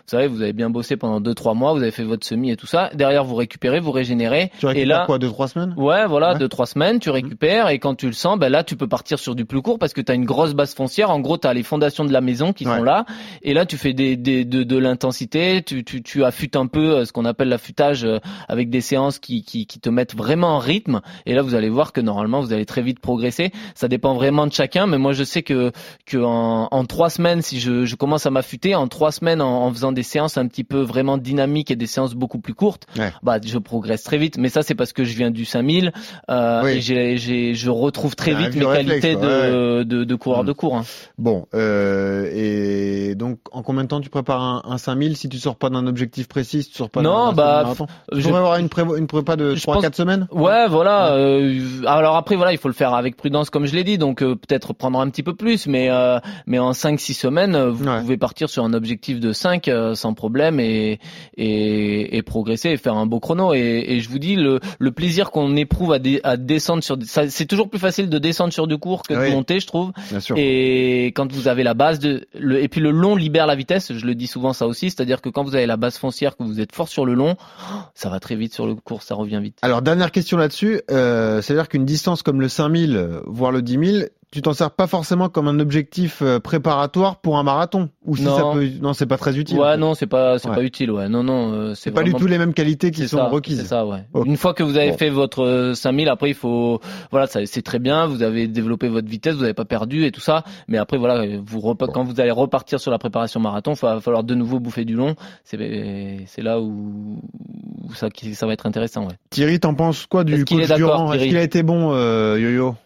savez, vous avez bien bossé pendant deux trois mois, vous avez fait votre semi et tout ça. Derrière, vous récupérez, vous régénérez. Tu récupères et là, quoi, deux trois semaines? Ouais, voilà, ouais. deux trois semaines, tu récupères et quand tu le sens, ben là, tu peux partir sur du plus court parce que tu as une grosse base foncière. En gros, tu as les fondations de la maison qui ouais. sont là et là, tu fais des, des de, de l'intensité, tu tu tu affûtes un peu ce qu'on appelle l'affûtage avec des séances qui qui qui te mettent vraiment en rythme et là, vous allez voir que normalement, vous allez très vite progresser. Ça dépend vraiment de chacun, mais moi, je sais que que en, en trois semaines, si je je commence à m'affûter, en trois semaines en, en faisant des séances un petit peu vraiment dynamiques et des séances beaucoup plus courtes, ouais. bah je progresse très vite. Mais ça, c'est parce que je viens du cinq mille euh, oui. et j'ai, j'ai, je retrouve très vite mes réflexe, qualités de, ouais. de, de, de coureur mmh. de cours. Hein. Bon, euh, et donc en combien de temps tu prépares un, un cinq mille si tu sors pas d'un objectif précis, si tu sors pas non, d'un bah, marathon tu pourrais avoir une, pré- une prépa de trois quatre semaines. Ouais, voilà. Ouais. Euh, alors après, voilà, il faut le faire avec prudence, comme je l'ai dit. Donc euh, peut-être prendre un petit peu plus, mais euh, mais en cinq six semaines, vous ouais. pouvez partir sur un objectif de cinq euh, sans problème et, et et progresser et faire un beau chrono. Et, et je vous dis le le plaisir qu'on éprouve à, dé, à descendre sur ça, c'est toujours plus facile de descendre sur du court que de oui. monter, je trouve. Bien sûr. Et quand vous avez la base de le et puis le long libère la vitesse. Je le dis souvent ça aussi, c'est-à-dire que quand vous avez la base foncière, que vous êtes fort sur le long, ça va très vite sur le court, ça revient vite. Alors dernière question là-dessus, euh, c'est-à-dire qu'une distance comme le cinq mille, voire le dix mille, tu t'en sers pas forcément comme un objectif préparatoire pour un marathon ou si non. ça peut non c'est pas très utile. Ouais en fait. non c'est pas c'est ouais. pas utile ouais non non euh, c'est, c'est pas vraiment... du tout les mêmes qualités qui c'est sont ça, requises. C'est ça ouais. Okay. Une fois que vous avez bon. fait votre cinq mille, après il faut voilà ça c'est très bien, vous avez développé votre vitesse, vous avez pas perdu et tout ça, mais après voilà vous repa- bon. quand vous allez repartir sur la préparation marathon, il va falloir de nouveau bouffer du long. C'est c'est là où, où ça ça va être intéressant ouais. Thierry, t'en penses quoi du coach Durand? Est-ce qu'il a été bon euh, Yo-Yo?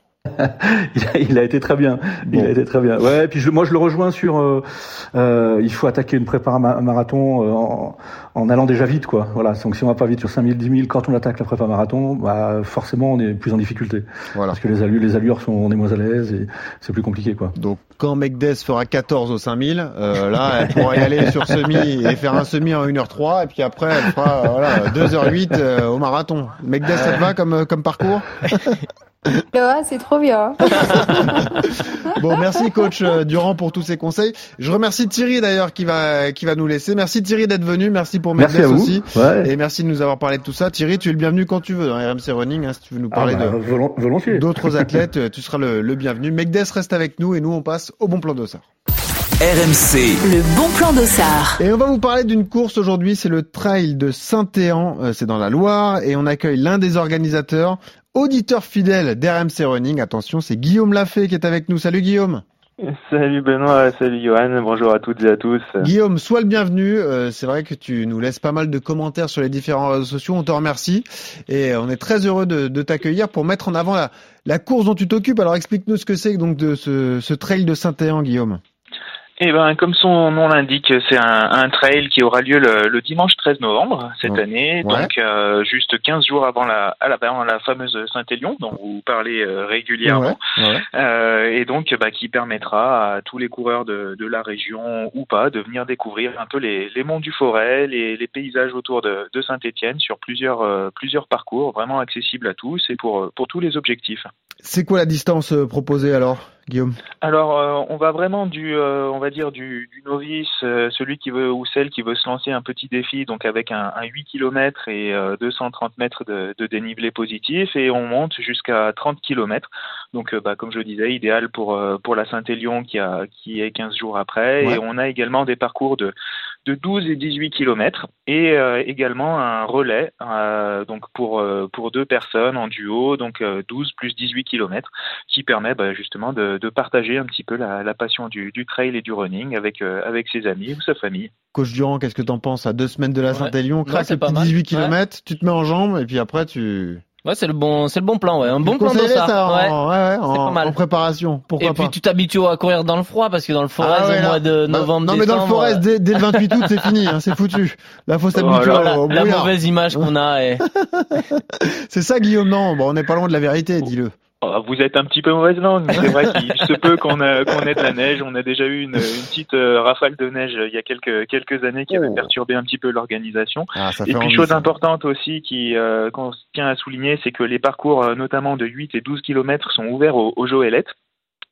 il, a, il a été très bien. Bon. Il a été très bien. Ouais. Et puis je, moi je le rejoins sur. Euh, euh, il faut attaquer une prépa ma- marathon euh, en, en allant déjà vite, quoi. Voilà. Donc si on va pas vite sur cinq mille, dix mille, quand on attaque la prépa marathon, bah forcément on est plus en difficulté. Voilà. Parce que les allures, les allures sont, on est moins à l'aise et c'est plus compliqué, quoi. Donc quand Megdes fera quatorze au cinq mille, euh, là elle pourra y aller sur semi et faire un semi en une heure trois et puis après elle fera euh, voilà deux heures huit euh, au marathon. Megdes, ça te va comme comme parcours? Ouais, c'est trop bien. Bon, merci coach Durand pour tous ces conseils. Je remercie Thierry d'ailleurs qui va qui va nous laisser. Merci Thierry d'être venu, merci pour Megdes aussi. Ouais. Et merci de nous avoir parlé de tout ça. Thierry, tu es le bienvenu quand tu veux dans R M C Running, hein, si tu veux nous parler ah bah, de volont, volontiers. d'autres athlètes, tu seras le, le bienvenu. Megdes reste avec nous et nous on passe au bon plan d'Ossard. R M C. Le bon plan d'Ossard. Et on va vous parler d'une course aujourd'hui, c'est le trail de Saint-Éan, euh, c'est dans la Loire et on accueille l'un des organisateurs, auditeur fidèle d'R M C Running. Attention, c'est Guillaume Lafay qui est avec nous. Salut Guillaume. Salut Benoît, salut Johan, bonjour à toutes et à tous. Guillaume, sois le bienvenu. Euh, c'est vrai que tu nous laisses pas mal de commentaires sur les différents réseaux sociaux, on te remercie et on est très heureux de, de t'accueillir pour mettre en avant la, la course dont tu t'occupes. Alors explique-nous ce que c'est donc de ce, ce trail de Saint-Éan, Guillaume. Eh ben, comme son nom l'indique, c'est un, un trail qui aura lieu le, le dimanche treize novembre cette ouais. année, ouais. donc euh, juste quinze jours avant la, à la, avant la fameuse Saint-Élion dont vous parlez euh, régulièrement, ouais. Ouais. Euh, et donc bah, qui permettra à tous les coureurs de, de la région ou pas de venir découvrir un peu les, les monts du Forêt, les, les paysages autour de, de Saint-Étienne sur plusieurs, euh, plusieurs parcours vraiment accessibles à tous et pour, pour tous les objectifs. C'est quoi la distance euh, proposée alors, Guillaume? Alors, euh, on va vraiment du, euh, on va dire du, du novice, euh, celui qui veut ou celle qui veut se lancer un petit défi, donc avec un, un huit kilomètres et euh, deux cent trente mètres de, de dénivelé positif, et on monte jusqu'à trente kilomètres. Donc, euh, bah, comme je disais, idéal pour euh, pour la Saint-Élion qui a qui est quinze jours après. Ouais. Et on a également des parcours de de douze et dix-huit kilomètres et euh, également un relais euh, donc pour euh, pour deux personnes en duo, donc euh, douze plus dix-huit kilomètres, qui permet bah, justement de, de partager un petit peu la, la passion du, du trail et du running avec euh, avec ses amis ou sa famille. Coach Durand, qu'est-ce que t'en penses à deux semaines de la ouais. Saint-Élion, craque le petit dix-huit kilomètres, ouais. tu te mets en jambes et puis après tu Ouais, c'est le bon, c'est le bon plan, ouais. Un bon plan d'Ossard. ça, en, ouais. ouais, ouais, c'est en, pas mal. En préparation, pourquoi et pas. Et puis tu t'habitues à courir dans le froid parce que dans le Forez, ah ouais, au mois de novembre, non, décembre. mais dans le Forez, dès, dès le vingt-huit août, c'est fini, hein, c'est foutu. Là, faut s'habituer oh, la, au la brouillard. mauvaise image qu'on a. Et... c'est ça, Guillaume, non, bon, on n'est pas loin de la vérité, dis-le. Vous êtes un petit peu mauvaise langue, mais c'est vrai qu'il se peut qu'on a, qu'on ait de la neige. On a déjà eu une, une petite euh, rafale de neige il y a quelques quelques années qui oh. avait perturbé un petit peu l'organisation. Ah, et puis envie, chose ça. importante aussi qui euh, qu'on tient à souligner, c'est que les parcours euh, notamment de huit et douze kilomètres sont ouverts aux, aux Joëlettes.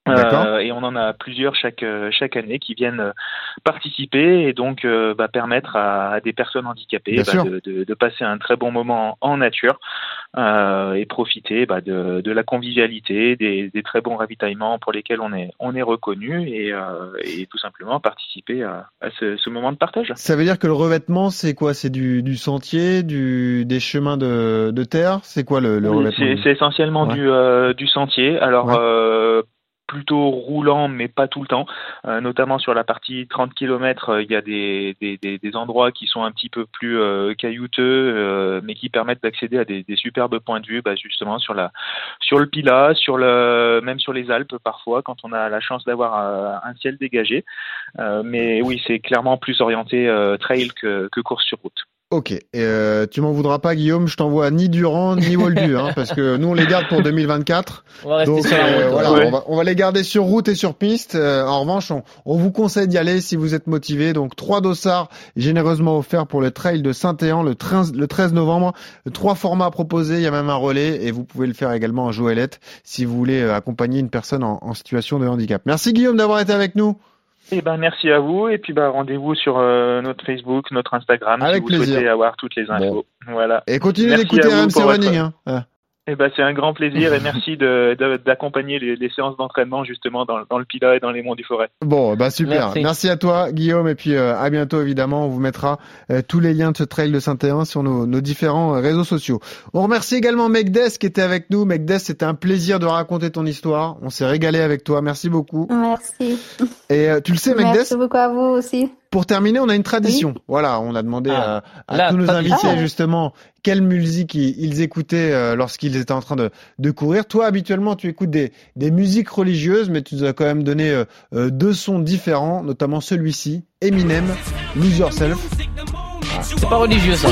Euh, et on en a plusieurs chaque chaque année qui viennent participer et donc euh, bah, permettre à, à des personnes handicapées bah, de, de, de passer un très bon moment en nature euh, et profiter bah, de, de la convivialité, des, des très bons ravitaillements pour lesquels on est on est reconnu et, euh, et tout simplement participer à, à ce, ce moment de partage. Ça veut dire que le revêtement, c'est quoi? C'est du, du sentier, du des chemins de, de terre? C'est quoi le, le oui, revêtement? C'est, c'est essentiellement ouais. du euh, du sentier. Alors ouais. euh, plutôt roulant, mais pas tout le temps. Euh, notamment sur la partie trente kilomètres, euh, il y a des, des, des, des endroits qui sont un petit peu plus euh, caillouteux, euh, mais qui permettent d'accéder à des, des superbes points de vue, bah, justement sur la sur le Pilat, sur le même sur les Alpes parfois, quand on a la chance d'avoir euh, un ciel dégagé. Euh, mais oui, c'est clairement plus orienté euh, trail que, que course sur route. Ok, et euh, tu m'en voudras pas, Guillaume, je t'envoie ni Durand ni Waldu, hein, parce que nous on les garde pour deux mille vingt-quatre. On va rester donc, sur la route. Euh, voilà, ouais. on, va, on va les garder sur route et sur piste. Euh, en revanche, on, on vous conseille d'y aller si vous êtes motivé. Donc trois dossards généreusement offerts pour le trail de Saint-Éan le treize, le treize novembre. Trois formats proposés, il y a même un relais et vous pouvez le faire également en Joëlette si vous voulez accompagner une personne en, en situation de handicap. Merci Guillaume d'avoir été avec nous. Eh ben merci à vous et puis bah rendez-vous sur euh, notre Facebook, notre Instagram avec si vous plaisir. souhaitez avoir toutes les infos. Bon. Voilà. Et continuez d'écouter R M C Running. Votre... Hein. Ah. Eh ben c'est un grand plaisir et merci de, de d'accompagner les, les séances d'entraînement justement dans, dans le Pilat et dans les monts du Forêt. Bon bah super. Merci, merci à toi Guillaume et puis euh, à bientôt évidemment. On vous mettra euh, tous les liens de ce trail de Saint-Éan sur nos, nos différents euh, réseaux sociaux. On remercie également Megdes qui était avec nous. Megdes, c'était un plaisir de raconter ton histoire. On s'est régalé avec toi. Merci beaucoup. Merci. Et euh, tu le sais Megdes. Merci beaucoup à vous aussi. Pour terminer, on a une tradition. Oui. Voilà, on a demandé ah, à, à tous nos invités ah. justement quelle musique ils, ils écoutaient euh, lorsqu'ils étaient en train de, de courir. Toi, habituellement, tu écoutes des, des musiques religieuses, mais tu nous as quand même donné euh, euh, deux sons différents, notamment celui-ci, Eminem, Lose Yourself. Ah, c'est pas religieux ça.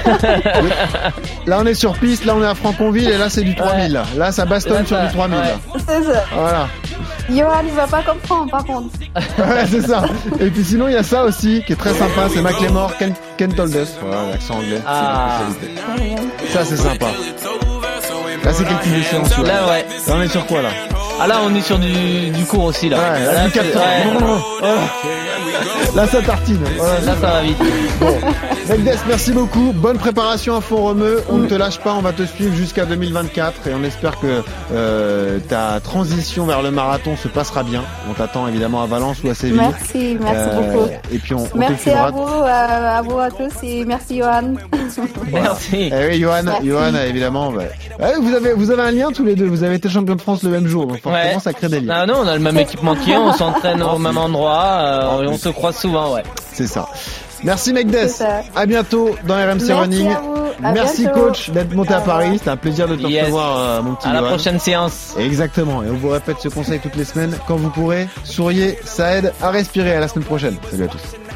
Là, on est sur piste, là, on est à Franconville, et là, c'est du trois mille. Là, là ça bastonne là, sur ça, du trois mille. Ouais. C'est ça. Voilà. Johan, il va pas comprendre, par contre. Ouais, c'est ça. Et puis sinon, il y a ça aussi, qui est très sympa, c'est Macklemore, Ken, Ken Told Us. Voilà, l'accent anglais. Ah. C'est ça, c'est sympa. Là, c'est quel type de séance? Là, ouais. Là, on est sur quoi, là? Ah, là, on est sur du, du court aussi, là. Ouais, là, là du quatre temps. Ouais. Là, ça tartine. Ouais, là, ça va vite. Bon. Megdes, merci beaucoup. Bonne préparation à Font-Romeu. On ne te lâche pas. On va te suivre jusqu'à deux mille vingt-quatre et on espère que euh, ta transition vers le marathon se passera bien. On t'attend évidemment à Valence ou à Séville. Merci, merci euh, beaucoup. Et puis on, on merci à vous, à, à vous à tous et merci Johan. Merci. Eh oui, Johan, merci. Johan, évidemment. Bah, ouais, vous avez, vous avez un lien tous les deux. Vous avez été champion de France le même jour, donc forcément ouais. ça crée des liens. Ah non, on a le même équipementier, on s'entraîne au même endroit, euh, et on se croise souvent, ouais. C'est ça. Merci Megdes. À bientôt dans R M C Merci Running. À Merci bientôt. coach d'être monté à Paris. C'était un plaisir de te yes. recevoir, euh, mon petit À la Johan. prochaine séance. Exactement. Et on vous répète ce conseil toutes les semaines. Quand vous pourrez, souriez, ça aide à respirer. À la semaine prochaine. Salut à tous.